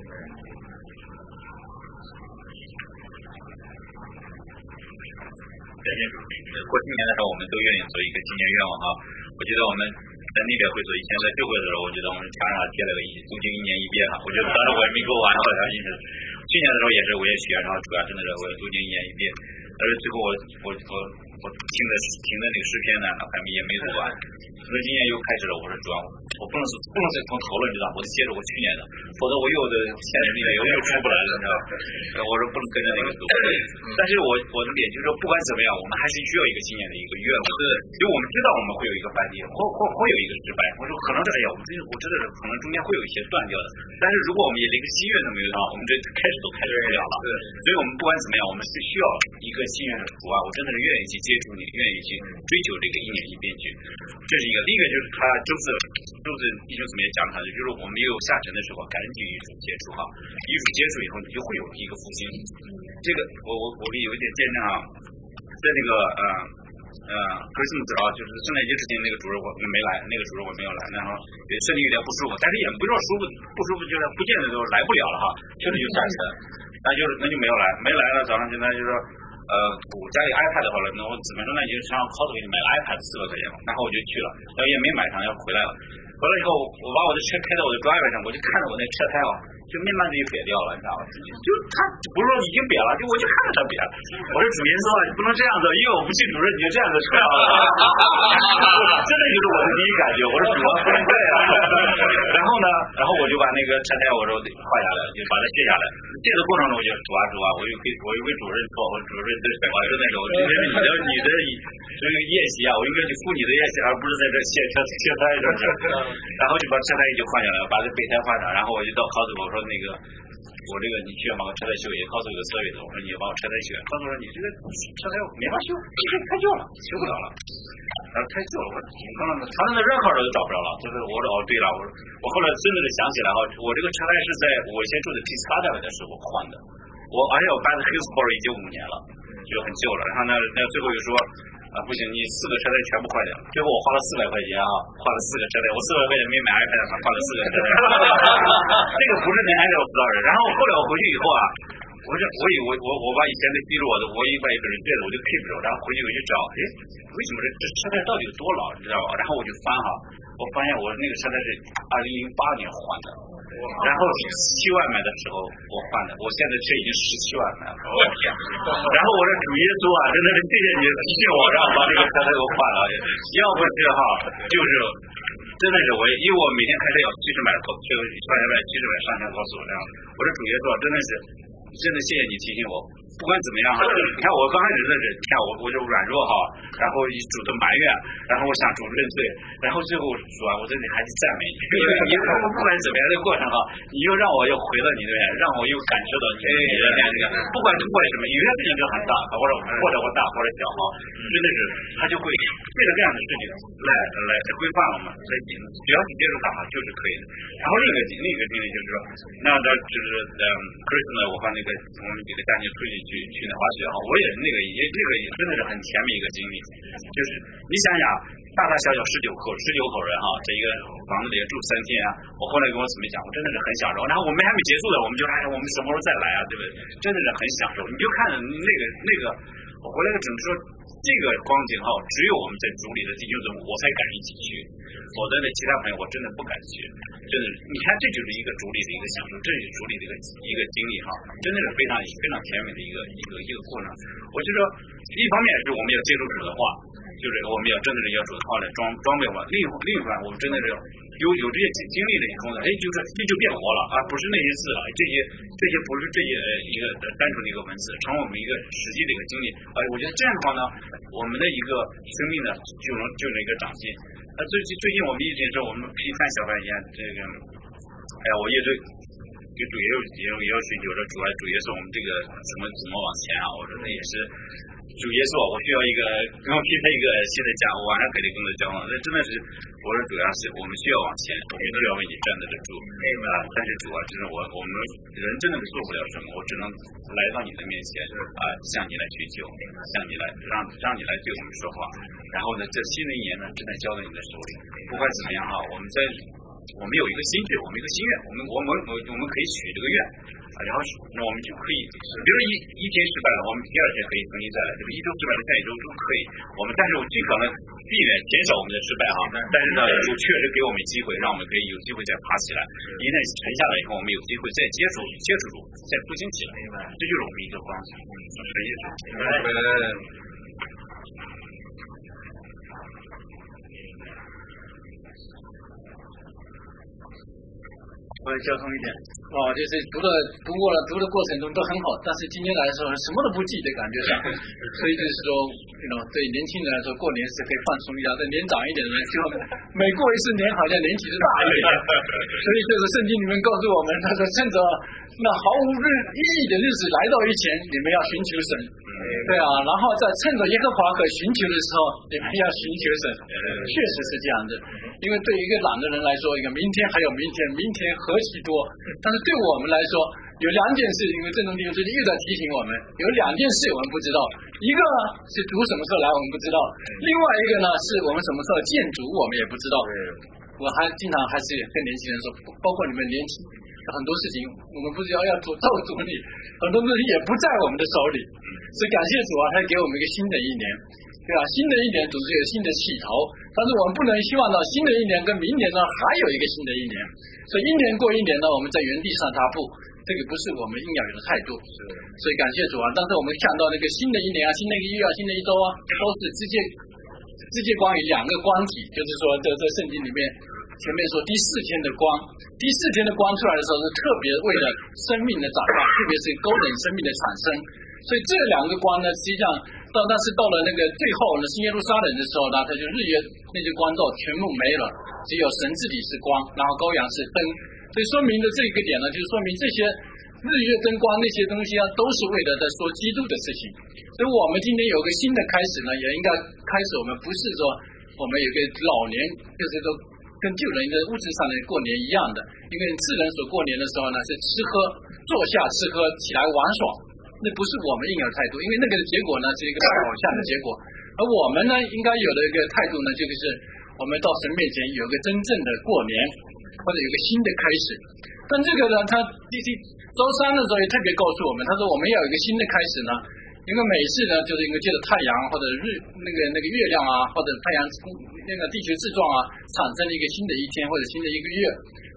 感谢主。过新年的时候，我们都愿意做一个新年愿望哈。我记得我们在那边会所以前在聚会的时候，我觉得我们墙上贴了个一租金一年一变哈。我觉得当时我也没给我完，我相信是去年的时候也是我也学，然后主要真的是我租金一年一变，但是最后我我我我听的听的那个诗篇呢，还没也没读完。所以今年又开始了，我说主要我不能是不能是从头了，你知道，我得接着我去年的，否则我又的现在里面又又出不来了，你知道。我说不能跟着那个走。但是我我的点就是说，不管怎么样，我们还是需要一个新年的一个愿望，因为我们知道我们会有一个翻跌，或或会有一个失败。我说可能这哎呀，我们这我知道可能中间会有一些断掉的，但是如果我们连一个心愿都没有到，我们这开始都开始不了了。所以我们不管怎么样，我们是需要一个心愿的主啊，我真的是愿意去接触你，愿意去追求这个一年一变局。这是一个，另一个就是他周四周四弟兄姊妹也讲他的，就是我们有下沉的时候，赶紧与主接触哈，与主接触以后，你就会有一个复兴。这个我我我们有一点见证啊，在那个呃呃克里斯姆斯啊，就是圣诞节之前那个主任我没来，那个主任我没有来，然后身体有点不舒服，但是也不知道舒服不舒服，就是不见得就来不了了哈，确实就下沉，那就那就没有来，没来了，早上现在就说。呃，我家里 iPad 好了，那我姊妹说那就上 Costco 给你买个 iPad 四百块钱嘛，然后我就去了，然后也没买上，要回来了。回来以后，我把我的车开到我的 driver 上，我就看着我那车胎啊，就慢慢的就瘪掉了，你知道吗？就它不是说已经瘪了，就我就看着它瘪了。我说主耶稣啊，你不能这样子，因为我不信主任，你就这样子车啊。真的就是我的第一感觉，我说主啊，不能这样。然后呢，然后我就把那个车胎我说换下来，就把它卸下来。卸的过程中，我就主啊主啊，我又给我又给主任说，我主任这我是那种，今天你的你的这个宴席啊，我应该去付你的宴席，而不是在这卸车卸胎是不是？然后就把车胎已经换下来了，把这备胎换上，然后我就到考子我说那个我这个你去把我车胎修也考子有个 service， 我说你把我车胎修，考子说你这个车胎没法修，太旧了，修不了了。然后太旧了，我看到他那个任号都找不着了，就是我说哦对了，我我后来真的是想起来哈，我这个车胎是在我以前住的 Piscataway 的时候换的，我而且我搬的 Hillsboro 已经五年了，就很旧了。然后呢，那最后就说啊不行，你四个车胎全部换掉。最后我花了四百块钱啊，换了四个车胎，我四百块钱没买 iPad 嘛，换了四个车胎。这个不是能按照多少人。然后后来我回去以后啊，我这我以为我我把以前的记录我的我以为一个人对了，我就 keep 着，然后回去我就找，哎，为什么这这车胎到底有多老，你知道吧？然后我就翻哈，我发现我那个车胎是二零零八年换的。 然后七万买的时候我换的，我现在车已经十七万买了，我天！然后我说主耶稣啊，真的是谢谢你提醒我，让我把这个车给我换了，要不是哈，就是真的是我，因为我每天开车要七十迈高，就半年外七十迈上下高速这样。我说主耶稣真的是，真的谢谢你提醒我。不管怎么样哈，你看我刚开始认识，你看我我就软弱哈，然后主的埋怨，然后我想主认罪，然后最后主啊，我这里还是赞美你，因为你不管怎么样的过程哈，你又让我又回到你这边，让我又感受到你你的这个，不管是为什么，有些事情就很大，或者或者或大或者小哈，真的是他就会为了这样的事情来来规范我们，来只要你接受他就是可以的。然后另一个另一个经历就是说，那这就是嗯 ，Christmas 我和那个我们几个家庭出去。去去那滑雪哈，我也那个也这个也真的是很甜蜜一个经历，就是你想想大大小小十九口十九口人哈，这一个房子里住三天啊，我后来跟我姊妹讲，我真的是很享受。然后我们还没结束的，我们就哎我们什么时候再来啊，对不对？真的是很享受。你就看那个那个，我回来只能说这个光景哈，只有我们在主里的弟兄姊妹我才敢一起去，否则的其他朋友我真的不敢去。真的，你看这就是一个主里的一个享受，这是主里的一个一个经历哈，真的是非常非常甜美的一个一个一个过程。我就说，一方面是我们要接受主的话，就是我们要真的是要主的话来装装备我们；另一另一方面，我们真的是有有这些经历了以后呢，哎，就是这就变活了啊，不是那些字了，这些这些不是这些一个单纯的一个文字，成为我们一个实际的一个经历。哎，我觉得这样的话呢，我们的一个生命呢，就能就能一个长进。呃，最近最近我们一直说我们可以看小半年这个，哎呀，我一直就主也有也有也有寻求着主啊，主耶稣我们这个怎么怎么往前啊？我说那也是主耶稣，我需要一个跟我匹配一个新的家，我晚上给你工作交往，那真的是我说主要是我们需要往前，我们都要为你站得住啊。但是主啊，就是我我们人真的是做不了什么，我只能来到你的面前啊，向你来寻求，向你来让让你来对我们说话。然后呢，这新的一年呢，正在交在你的手里。不管怎么样哈，我们在我们有一个心智，我们一个心愿，我们我们我我们可以许这个愿啊，然后那我们就可以，比如一一天失败了，我们第二天可以重新再来，对吧？一周失败了，下一周都可以。我们但是我尽可能避免减少我们的失败哈，但是呢，主确实给我们机会，让我们可以有机会再爬起来。一旦沉下来以后，我们有机会再接触接触主，再复兴起来，这就是我们一个方式。实际上， 我交通一点哦，就是读了读过了读的过程中都很好，但是今天来说什么都不记的感觉上，所以就是说，you know, 对年轻人来说，过年是可以放松一下；对年长一点的人，就每过一次年好像年纪是大一点。所以这个圣经里面告诉我们，他说趁着那毫无日意义的日子来到以前，你们要寻求神，对啊，然后在趁着耶和华可寻求的时候，你们要寻求神，确实是这样子。因为对一个懒的人来说，一个明天还有明天，明天何其多。但是对我们来说，有两件事，因为这种弟兄最近又在提醒我们，有两件事我们不知道。一个呢是主什么时候来我们不知道，另外一个呢是我们什么时候见主我们也不知道。我还经常还是跟年轻人说，包括你们年轻，很多事情我们不知道要做到主里，很多东西也不在我们的手里。所以感谢主啊，他给我们一个新的一年。对啊，新的一年总是有新的起头，但是我们不能希望到新的一年跟明年呢还有一个新的一年，所以一年过一年呢，我们在原地上踏步，这个不是我们应该有的态度。所以感谢主啊，但是我们看到那个新的一年啊，新的一个月啊，新的一周啊，都是直接直接关于两个光体，就是说这这圣经里面前面说第四天的光，第四天的光出来的时候是特别为了生命的长大，特别是勾引生命的产生。所以这两个光呢，实际上到但是到了那个最后呢，新耶路撒冷的时候呢，它就日月那些光照全部没了，只有神自己是光，然后羔羊是灯。所以说明的这一个点呢，就是说明这些日月灯光那些东西啊，都是为了在说基督的事情。所以我们今天有个新的开始呢，也应该开始我们不是说我们有个老年，就是说跟旧人的物质上的过年一样的，因为世人所过年的时候呢，是吃喝坐下吃喝起来玩耍，那不是我们应有的态度，因为那个结果呢是一个拜偶像的结果。而我们呢应该有的一个态度呢，就是我们到神面前有个真正的过年，或者有个新的开始。但这个呢，他第第周三的时候也特别告诉我们，他说我们要有一个新的开始呢，因为每次呢就是因为借着太阳或者日那个那个月亮啊，或者太阳那个地球自转啊，产生了一个新的一天或者新的一个月。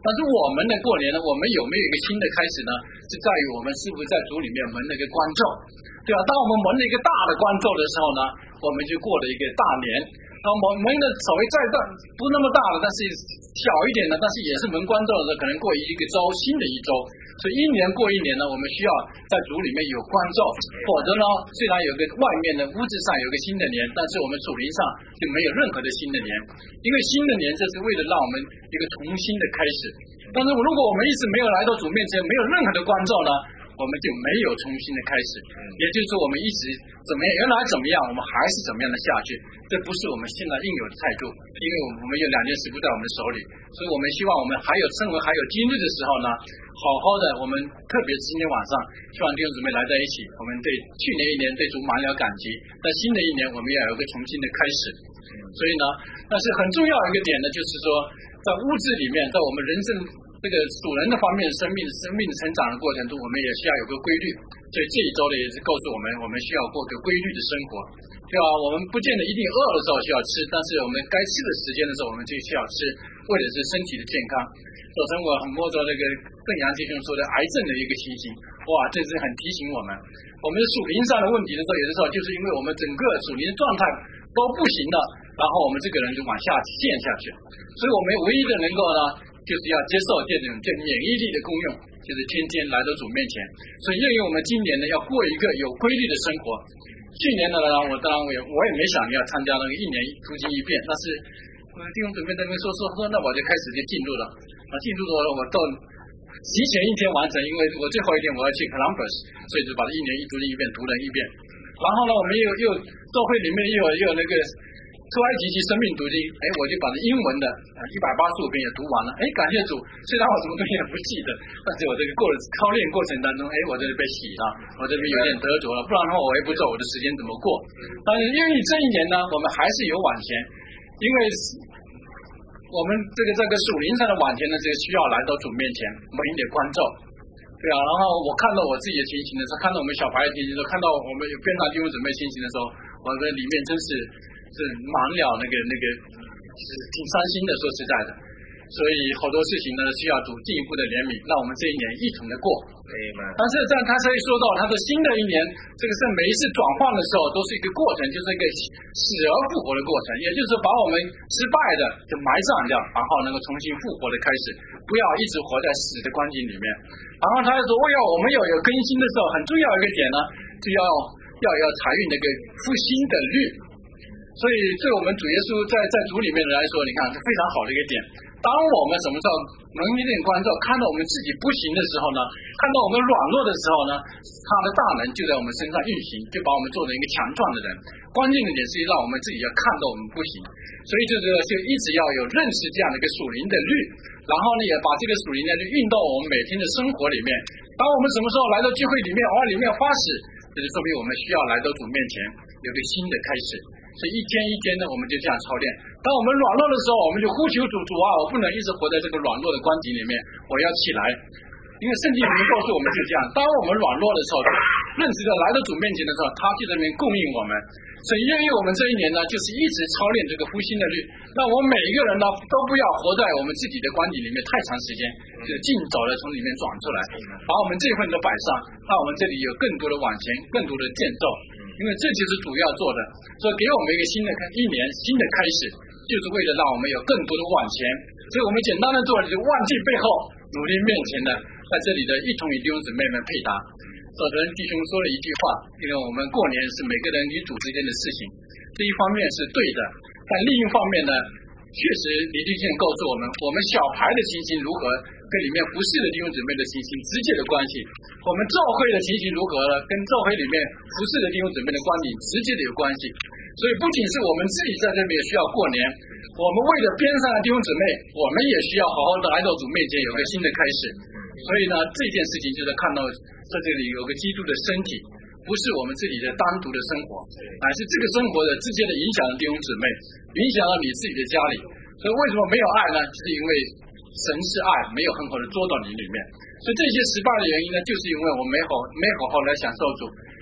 但是我们的过年呢，我们有没有一个新的开始呢？是在于我们是不是在主里面蒙了一个关咒，对吧？当我们蒙了一个大的关咒的时候呢，我们就过了一个大年。当蒙蒙的稍微再大不那么大的，但是小一点的，但是也是蒙关咒的，可能过一个周，新的一周。所以一年过一年呢，我们需要在主里面有关照，否则呢，虽然有个外面的物质上有个新的年，但是我们属灵上就没有任何的新的年，因为新的年这是为了让我们一个重新的开始。但是如果我们一直没有来到主面前，没有任何的关照呢，我们就没有重新的开始。也就是说，我们一直怎么样，原来怎么样，我们还是怎么样的下去，这不是我们现在应有的态度。因为我们有两件事不在我们手里，所以我们希望我们还有生活还有今日的时候呢，好好的，我们特别今天晚上希望弟兄姊妹来在一起，我们对去年一年对主满了感激，在新的一年我们要有一个重新的开始。所以呢，但是很重要一个点呢，就是说在物质里面，在我们人生这个属人的方面，生命生命成长的过程中，我们也需要有个规律。所以这一周呢，也是告诉我们，我们需要过个规律的生活，对吧？我们不见得一定饿的时候需要吃，但是我们该吃的时间的时候，我们就需要吃，为的是身体的健康。早晨我很摸着那个邓阳弟兄说的癌症的一个情形，哇，这是很提醒我们，我们属灵上的问题的时候，有的时候就是因为我们整个属灵的状态都不行了，然后我们这个人就往下陷下去。所以我们唯一的能够呢，就是要接受这种这免疫力的功用，就是天天来到主面前。所以因为我们今年呢要过一个有规律的生活。去年呢，我当然我也我也没想要参加那个一年突击一遍，但是弟兄姊妹在那边说说说，那我就开始就进入了，啊，进入了我到提前一天完成，因为我最后一天我要去 Columbus， 所以就把一年一突击一遍读了一遍。然后呢，我们又又教会里面又有又有那个出埃及记生命读经，哎，我就把那英文的一百八十五遍也读完了。哎，感谢主，虽然我什么东西也不记得，但是我这个过了操练过程当中，哎，我这里被洗了，我这边有点得着了，不然的话我也不知道我的时间怎么过。但是因为这一年呢，我们还是有往前，因为我们这个这个属灵上的往前呢，这个需要来到主面前，我们一点关照。对啊，然后我看到我自己的情形的时候，看到我们小孩的情形的时候，看到我们有边上弟兄姊妹情形的时候，我在里面真是是满了那个那个是挺伤心的，说实在的。所以好多事情呢需要主进一步的怜悯，让我们这一年一同的过。但是这样他可以说到他的新的一年，这个是每一次转换的时候都是一个过程，就是一个死而复活的过程，也就是把我们失败的就埋葬掉，然后能够重新复活的开始，不要一直活在死的光景里面。然后他说我要我们要有更新的时候，很重要一个点呢，就要要要采用那个复兴的律。所以对我们主耶稣在在主里面来说，你看是非常好的一个点。当我们什么时候能一点关照，看到我们自己不行的时候呢，看到我们软弱的时候呢，他的大能就在我们身上运行，就把我们做成一个强壮的人。关键的点是让我们自己要看到我们不行，所以这个就一直要有认识这样的一个属灵的律，然后呢也把这个属灵的律运到我们每天的生活里面。当我们什么时候来到聚会里面，往里面发誓，这就说明我们需要来到主面前有个新的开始。所以一天一天呢，我们就这样操练。当我们软弱的时候，我们就呼求主，主啊，我不能一直活在这个软弱的光景里面，我要起来。因为圣经里面告诉我们就这样，当我们软弱的时候，认识到来到主面前的时候，他就在那边供应我们。所以因为我们这一年呢，就是一直操练这个复兴的律，让我们每一个人呢都不要活在我们自己的光景里面太长时间，就尽早的从里面转出来，把我们这份都摆上，让我们这里有更多的往前，更多的建造。因为这就是主要做的，所以给我们一个新的一年新的开始，就是为了让我们有更多的往前。所以我们简单的做的就是忘记背后，努力面前的，在这里的一同与弟兄姊妹们配搭。早晨弟兄说了一句话，因为我们过年是每个人与主之间的事情，这一方面是对的，但另一方面呢，确实李弟兄告诉我们，我们小孩的情形如何，跟里面服侍的弟兄姊妹的情形直接的关系；我们教会的情形如何呢，跟教会里面服侍的弟兄姊妹的关系直接的有关系。所以不仅是我们自己在这边需要过年，我们为了边上的弟兄姊妹，我们也需要好好的来到主面前有个新的开始。所以呢，这件事情就是看到在这里有个基督的身体，不是我们自己的单独的生活，而是这个生活的直接的影响了弟兄姊妹，影响了你自己的家里。所以为什么没有爱呢？是因为神是爱，没有很好的做到你里面。所以这些失败的原因呢，就是因为我没好没好好来享受主。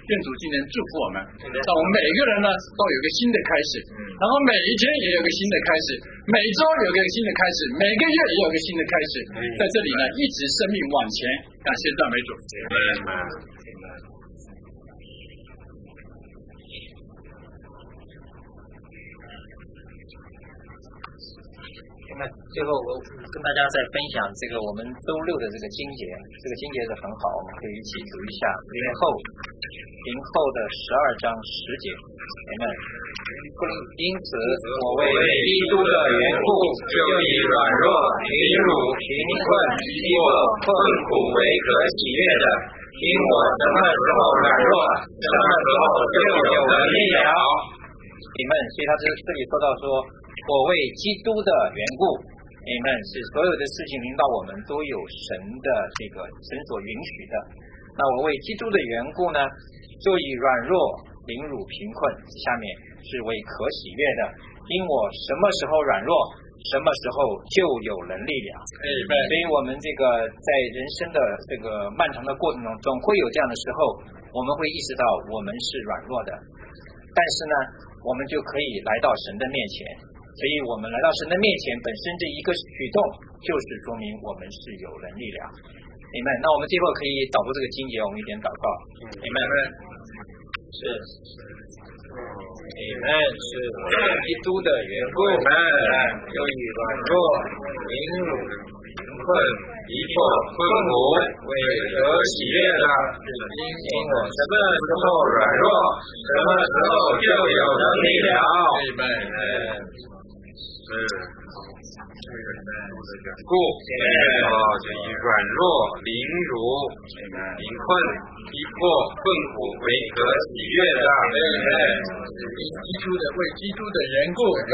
愿主今年祝福我们，让我们每一个人呢都有个新的开始，然后每一天也有个新的开始，每周有个新的开始，每个月也有个新的开始，在这里呢一直生命往前，感谢赞美主。 那最后我跟大家再分享这个我们周六的这个经节，这个经节是很好，我们可以一起读一下林后林后的十二章十节。Amen。因此我为基督的缘故，就以软弱、凌辱、贫困、逼迫、困苦为可喜悦的，因我什么时候软弱，什么时候就有能力了。你们，所以他这这里说到说，我为基督的缘故，你们是所有的事情领导我们都有神的这个神所允许的。那我为基督的缘故呢，就以软弱、凌辱、贫困，下面是为可喜悦的，因我什么时候软弱，什么时候就有能力了。所以我们这个在人生的这个漫长的过程中，总会有这样的时候，我们会意识到我们是软弱的，但是呢，我们就可以来到神的面前。所以我们来到神的面前，本身这一个举动就是说明我们是有能力了。你们，那我们最后可以导读这个经节，我们一点祷告。你们是，你们是基督的缘故，就以软弱、凌辱、贫困、逼迫、困苦为可喜悦的，因我什么时候软弱，什么时候就有能力了。是这个呢的缘故，哦，就以软弱、凌辱、贫困、逼迫、困苦为可喜悦的， 因基督的为基督的缘故，对，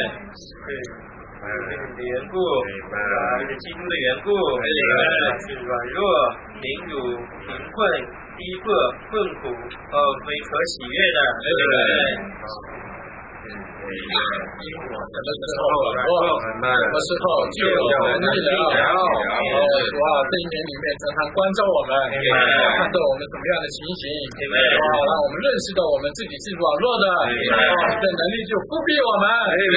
的缘故，为了基督的缘故，是软弱、凌辱、贫困、逼迫、困苦，哦，为可喜悦的，对。 因我什么时候软弱，什么时候就有能力了。哦，主啊，这一年里面常常关照我们，看到我们什么样的情形，哦，让我们认识到我们自己是软弱的，你的能力就复辟我们。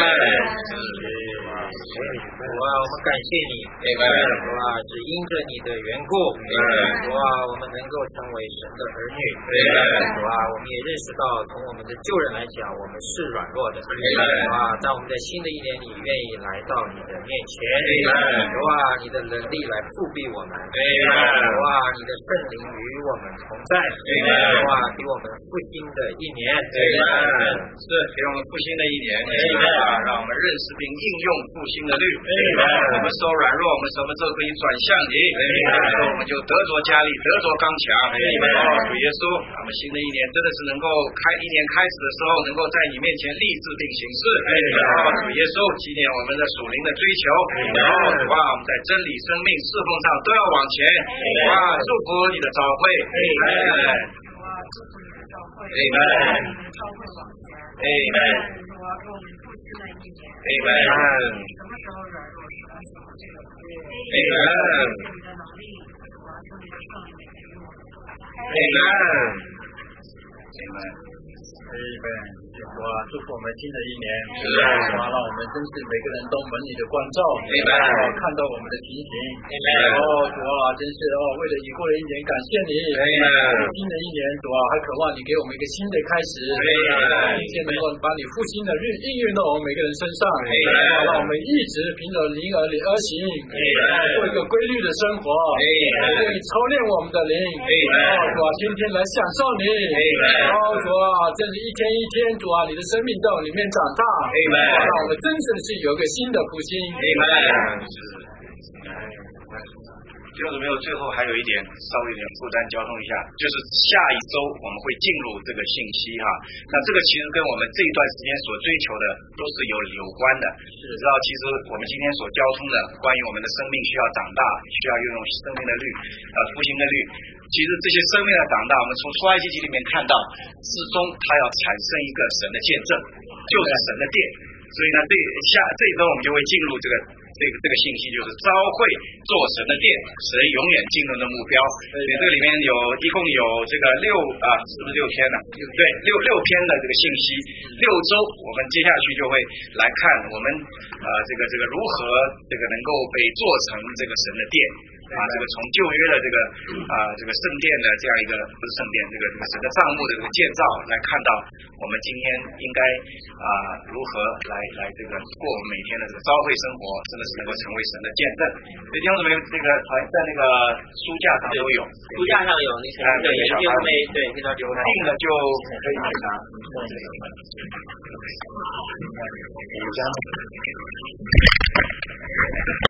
主啊，我们感谢你，主啊，只因着你的缘故，主啊，我们能够成为神的儿女，主啊，我们也认识到从我们的旧人来讲，我们是软弱的，主啊，在我们在新的一年里愿意来到你的面前，主啊，你的能力来复辟我们，主啊，你的圣灵与我们同在，主啊，给我们复兴的一年， 是给我们复兴的一年，让我们认识并应用复兴的律，什么时候软弱，我们什么时候可以转向你，我们就得着加力，得着刚强。主耶稣，我们新的一年真的是能够开一年开始的时候，能够在你面前立志并行事。主耶稣，纪念我们的属灵的追求，哇，我们在真理、生命、侍奉上都要往前。哇，祝福你的召会。 哇，祝福你的召会。召会往前。主啊，给我们复兴的一年。什么时候软弱，什么时候就有能力。你的能力，主啊，求你的圣灵给我们。 主啊，祝福我们新的一年，主啊，让我们真是每个人都蒙你的关照，看到我们的情形，哦，主啊，真是哦，为了已过的一年，感谢你，新的一年，主啊，还渴望你给我们一个新的开始，并且能够把你复兴的应用到我们每个人身上，让我们一直凭着灵而而行，过一个规律的生活，愿意操练我们的灵，哦，主啊，天天来享受你，哦，主啊，真是一天一天，主啊，你的生命在我里面长大，让我们真正是有个新的复兴。 就是没有，最后还有一点稍微有点负担交通一下，就是下一周我们会进入这个信息哈，那这个其实跟我们这一段时间所追求的都是有有关的。知道其实我们今天所交通的关于我们的生命需要长大，需要运用生命的律呃复兴的律，其实这些生命的长大，我们从出埃及记里面看到，最终它要产生一个神的见证，就是神的殿。所以呢，这下这一周我们就会进入这个这这个这个信息就是召会做神的殿，神永远进入的目标。所以这里面有一共有这个六啊，是不是六篇呢？对，六六篇的这个信息，六周我们接下去就会来看我们呃这个这个如何这个能够被做成这个神的殿。啊，这个从旧约的这个啊、呃、这个圣殿的这样一个不是圣殿，这个这个神的帐幕的这个建造，来看到我们今天应该啊、呃、如何来来这个过我们每天的这个召会生活，真的是能够成为神的见证。所以弟兄姊妹，这个好像在那个书架上都有， 书架上有那些对研究妹对那条留定了就可以去拿。五章。